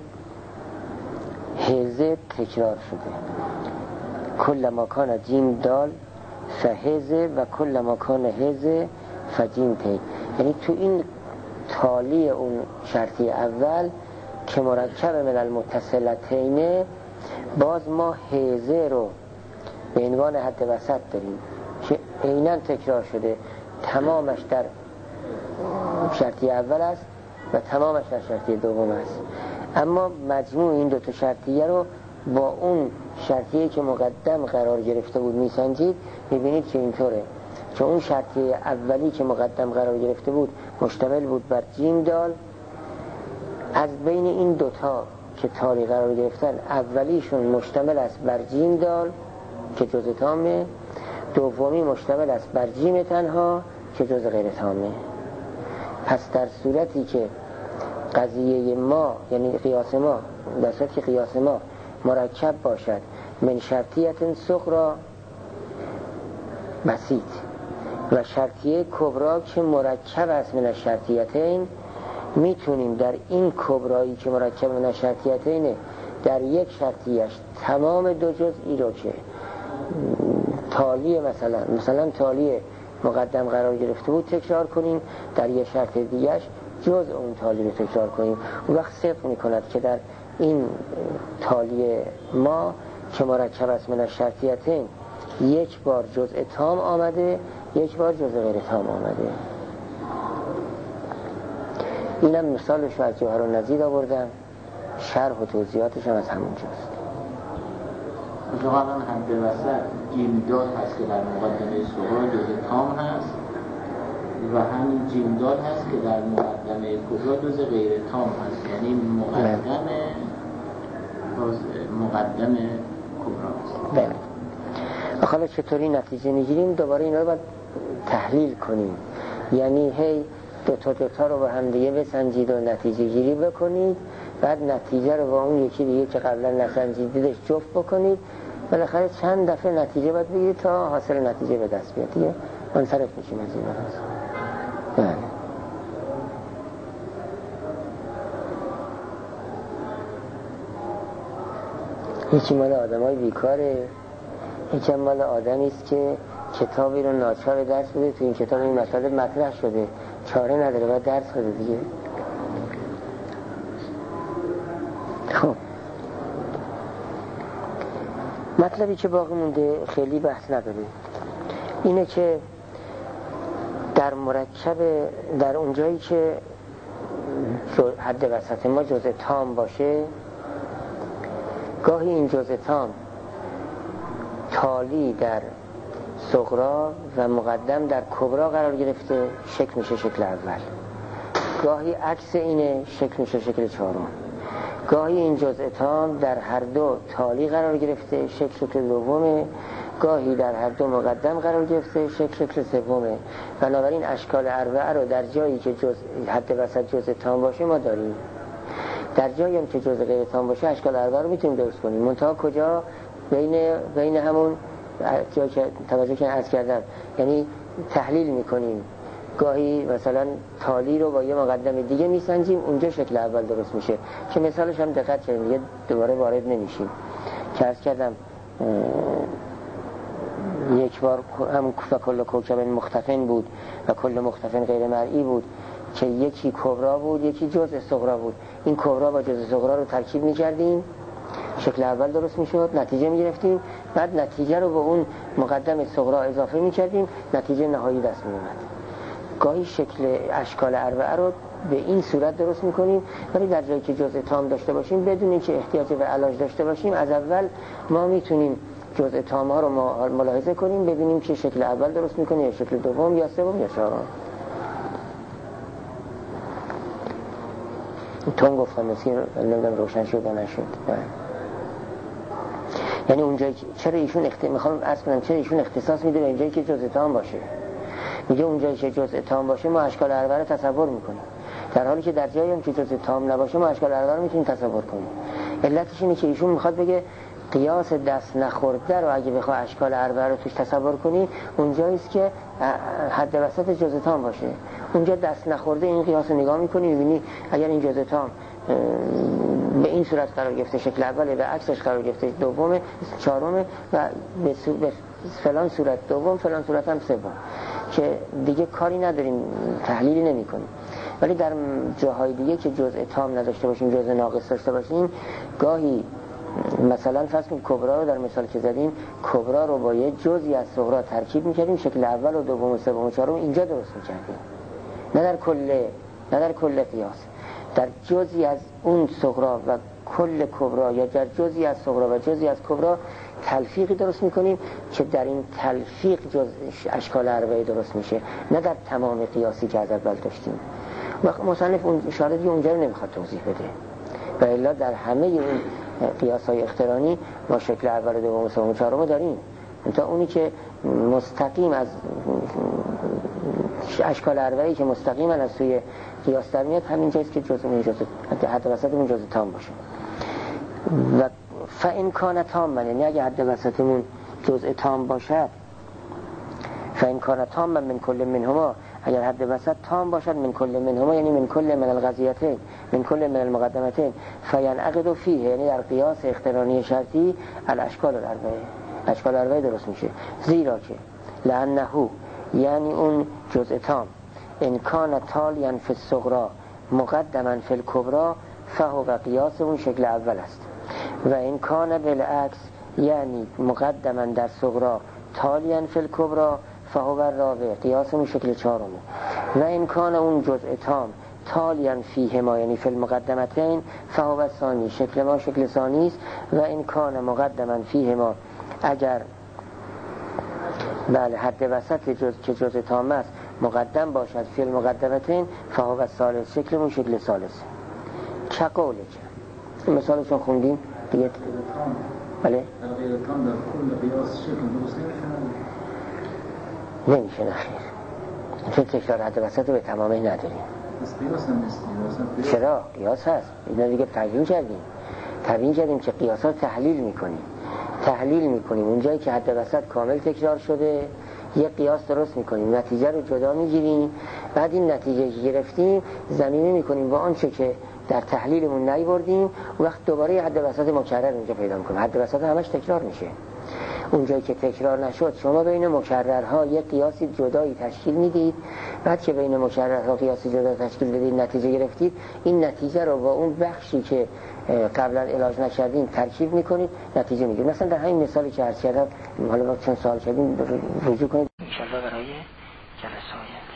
هزه تکرار شده. کل ما کان جیم دال فهزه و کل ما کان هزه فجیم تین، یعنی تو این تالی اون شرطی اول که مرکب من المتصلتینه، باز ما هزه رو به عنوان حد وسط داریم که عیناً تکرار شده، تمامش در شرطی اول است و تمامش در شرطی دوم است. اما مجموع این دوتا شرطیه رو با اون شرطیه که مقدم قرار گرفته بود میسنجید، میبینید که اینطوره. چون اون شرطیه اولی که مقدم قرار گرفته بود مشتمل بود بر جیم دال، از بین این دوتا که تالی قرار گرفتن اولیشون مشتمل است بر جیم دال که جزء تامه، دومی مشتمل است بر جیم تنها که جزء غیر تامه. پس در صورتی که قضیه ما یعنی قیاس ما، در صورتی که قیاس ما مرکب باشد من شرطیت صغرا بسیط و شرطیه کبرا که مرکب است من شرطیتین، میتونیم در این کبرایی که مرکب من شرطیتینه در یک شرطیش تمام دو جزئی رو که تالی مثلا تالی مقدم قرار گرفته بود تکرار کنیم، در یک شرط دیگهش جز اون تالی رو تکرار کنیم. اون وقت صدق میکند که در این تالی ما که مرکب است من شرطیتین یک بار جزء تام آمده، یک بار جزء غیر تام آمده. اینم مثالش رو از جوهرالنظیر آوردم، شرح و توضیحاتش هم از همون جاست. مثلا حد وسط جیمداد هست که در مقدمه صغرا جزء تام هست و همین جیمداد هست که در مقدمه کبرا جزء غیر تام هست، یعنی مقدم کبرا هست. بله. حالا چطوری نتیجه میگیریم؟ دوباره اینا رو باید تحلیل کنیم، یعنی هی دوتا رو با هم دیگه بسنجید و نتیجه گیری بکنید، بعد نتیجه رو با اون یکی دیگه که قبلا نسنجیدیدش جفت بکنید، بالاخره چند دفعه نتیجه باید بگیرید تا حاصل نتیجه به دست بیاد دیگه منصرف میشیم از این راست. بله. یکی مال آدمای بیکاره، یکی مال آدمی است که کتابی رو ناچار درس بده، تو این کتاب این مطالب مطرح شده، چاره نداره باید درس بده دیگه. خب مطلبی که باقی مونده خیلی بحث نداره، اینه که در مرکب در اونجایی که حد وسط ما جزء تام باشه، گاهی این جزء تام تالی در صغرا و مقدم در کبرا قرار گرفته، شکل میشه شکل اول. گاهی عکس اینه، شکل میشه شکل چهارم. گاهی این جزء تام در هر دو تالی قرار گرفته، شکل دومه. گاهی در هر دو مقدم قرار گرفته، شکل سومه. بنابراین اشکال اربعه رو در جایی که حد وسط جزء تام باشه ما داریم، در جایی هم که جزء غیر تام باشه اشکال اربعه رو میتونیم درست کنیم. منتها کجا؟ بین همون جایی که توجه که عرض کردم، یعنی تحلیل میکنیم. گاهی مثلا تالی رو با یه مقدم دیگه میسنجیم، اونجا شکل اول درست میشه که مثالش هم دقت کردیم دیگه دوباره وارد نمیشیم که عرض کردم یک بار هم کل کوکب مختفن بود و کل مختفن غیر مرئی بود که یکی کبرا بود یکی جزء صغرا بود. این کبرا با جزء صغرا رو ترکیب میکردیم، شکل اول درست میشد، نتیجه میگرفتیم، بعد نتیجه رو به اون مقدم صغرا اضافه میکردیم، نتیجه نهایی دست میومد. گاهی شکل اشکال اربعه رو به این صورت درست میکنیم، ولی در جایی که جزء تام داشته باشیم بدون اینکه احتیاج به علاج داشته باشیم، از اول ما میتونیم جزء تام ها رو ملاحظه کنیم، ببینیم که شکل اول درست میکنه یا شکل دوم یا سوم یا چهارم. تون گفتم مثل نمیدونم روشن شد یا نشد. یعنی اونجایی چرا ایشون میخوام عرض کنم چرا ایشون اختصاص میده به اینجایی که جزء تام باشه. میگه اونجایی که جزء تام باشه ما اشکال اربعه رو تصور میکنیم، در حالی که در جایی هم که جزء تام نباشه ما اشکال اربعه رو میتونیم تصور کنیم. علتش اینه که ایشون میخواد بگه قیاس دست نخورده رو اگه بخواه اشکال اربعه رو توش تصور کنی، اونجاییست که حد وسط جزء تام باشه. اونجا دست نخورده این قیاس رو نگاه میکنی، میبینی اگر این جزء تام به این صورت قرار گرفته شکل اوله، به عکسش قرار گرفته دومه چهارمه و به فلان صورت دوم فلان صورت هم سوم، که دیگه کاری نداریم تحلیلی نمی کنیم. ولی در جاهای دیگه که جزء تام نداشته باشیم جزء ناقص داشته باشیم، گاهی مثلا فرض کنیم کبرا رو در مثال که زدیم، کبرا رو با یه جزئی از صغرا ترکیب می‌کردیم، شکل اول و دوم و سوم و چهارم اینجا درست می‌کردیم، نه در کل قیاس. در جزئی از اون صغرا و کل کبرا یا در جزئی از صغرا و جزئی از کبرا تلفیقی درست میکنیم که در این تلفیق جز اشکال اربعه درست میشه، نه در تمام قیاسی که از اول داشتیم. و مصنف اون اشاره دیگه اونجا رو نمیخواد توضیح بده، و الا در همه این قیاس‌های اقترانی ما شکل اول و دوم و سوم و چهارم داریم. تا اونی که مستقیم از اشکال اربعه‌ای که مستقیما از سوی قیاس در میاد، همین جاست که جزء اون جزء حد وسطمون جزء تام باشه. و فإن کان تاما، یعنی اگه حد وسطمون جزء تام باشد، فإن کان تاما من کل منهما، اگر حد وسط تام باشد من کل منهما یعنی من کل من القضیتین من کل من المقدمتین، فینعقد فیه، یعنی در قیاس اقترانی شرطی الاشکال الاربعه، اشکال اربعه درست میشه. زیرا که لانه، یعنی اون جزء تام، ان کان تالیا فی الصغرا مقدما فی الکبرى فهو قیاس اون شکل اول است. و ان کان بالعکس، یعنی مقدما در صغرا تالیا فی الکبرى فهو الرابع، قیاس اون شکل چهارمه. و ان کان اون جزء تام تالیا فیهما یعنی فی المقدمتین فهو الثانی، شکل ما شکل ثانی است. و ان کان مقدما فیهما، اگر بله حد وسط که جزء تام است مقدم باشد فی المقدمتین فهو الثالث، شکل اون شکل ثالث. چه قوله که این مثالشون خوندیم دیگه. بله غیر تام در کل قیاس شکل درست نمیشه نخیر، چون تکرار حد وسط رو به تمامه نداریم. قیاس هم نیست. چرا؟ قیاس هست، اینا دیگه تبیین کردیم که قیاس ها تحلیل میکنیم اونجایی که حد وسط کامل تکرار شده یه قیاس درست میکنیم، نتیجه رو جدا میگیریم، بعد این نتیجه که گرفتیم زمینه میکنیم با آنچه که در تحلیلمون نیاوردیم، وقت دوباره حد وسط مکرر اونجا پیدا میکنیم. حد وسط همش تکرار میشه، اونجایی که تکرار نشد شما بین مکررها یک قیاسی جدایی تشکیل میدید، بعد که بین مکررها قیاسی جدا تشکیل دادید نتیجه گرفتید، این نتیجه رو با اون بخشی که قبلا علاج نکردین ترکیب میکنید، نتیجه میگیرید. مثلا در همین مثالی که عرض کردم، حالا با چند سوال کردیم رجوع کنید ان شاء الله برای جلسه آینده.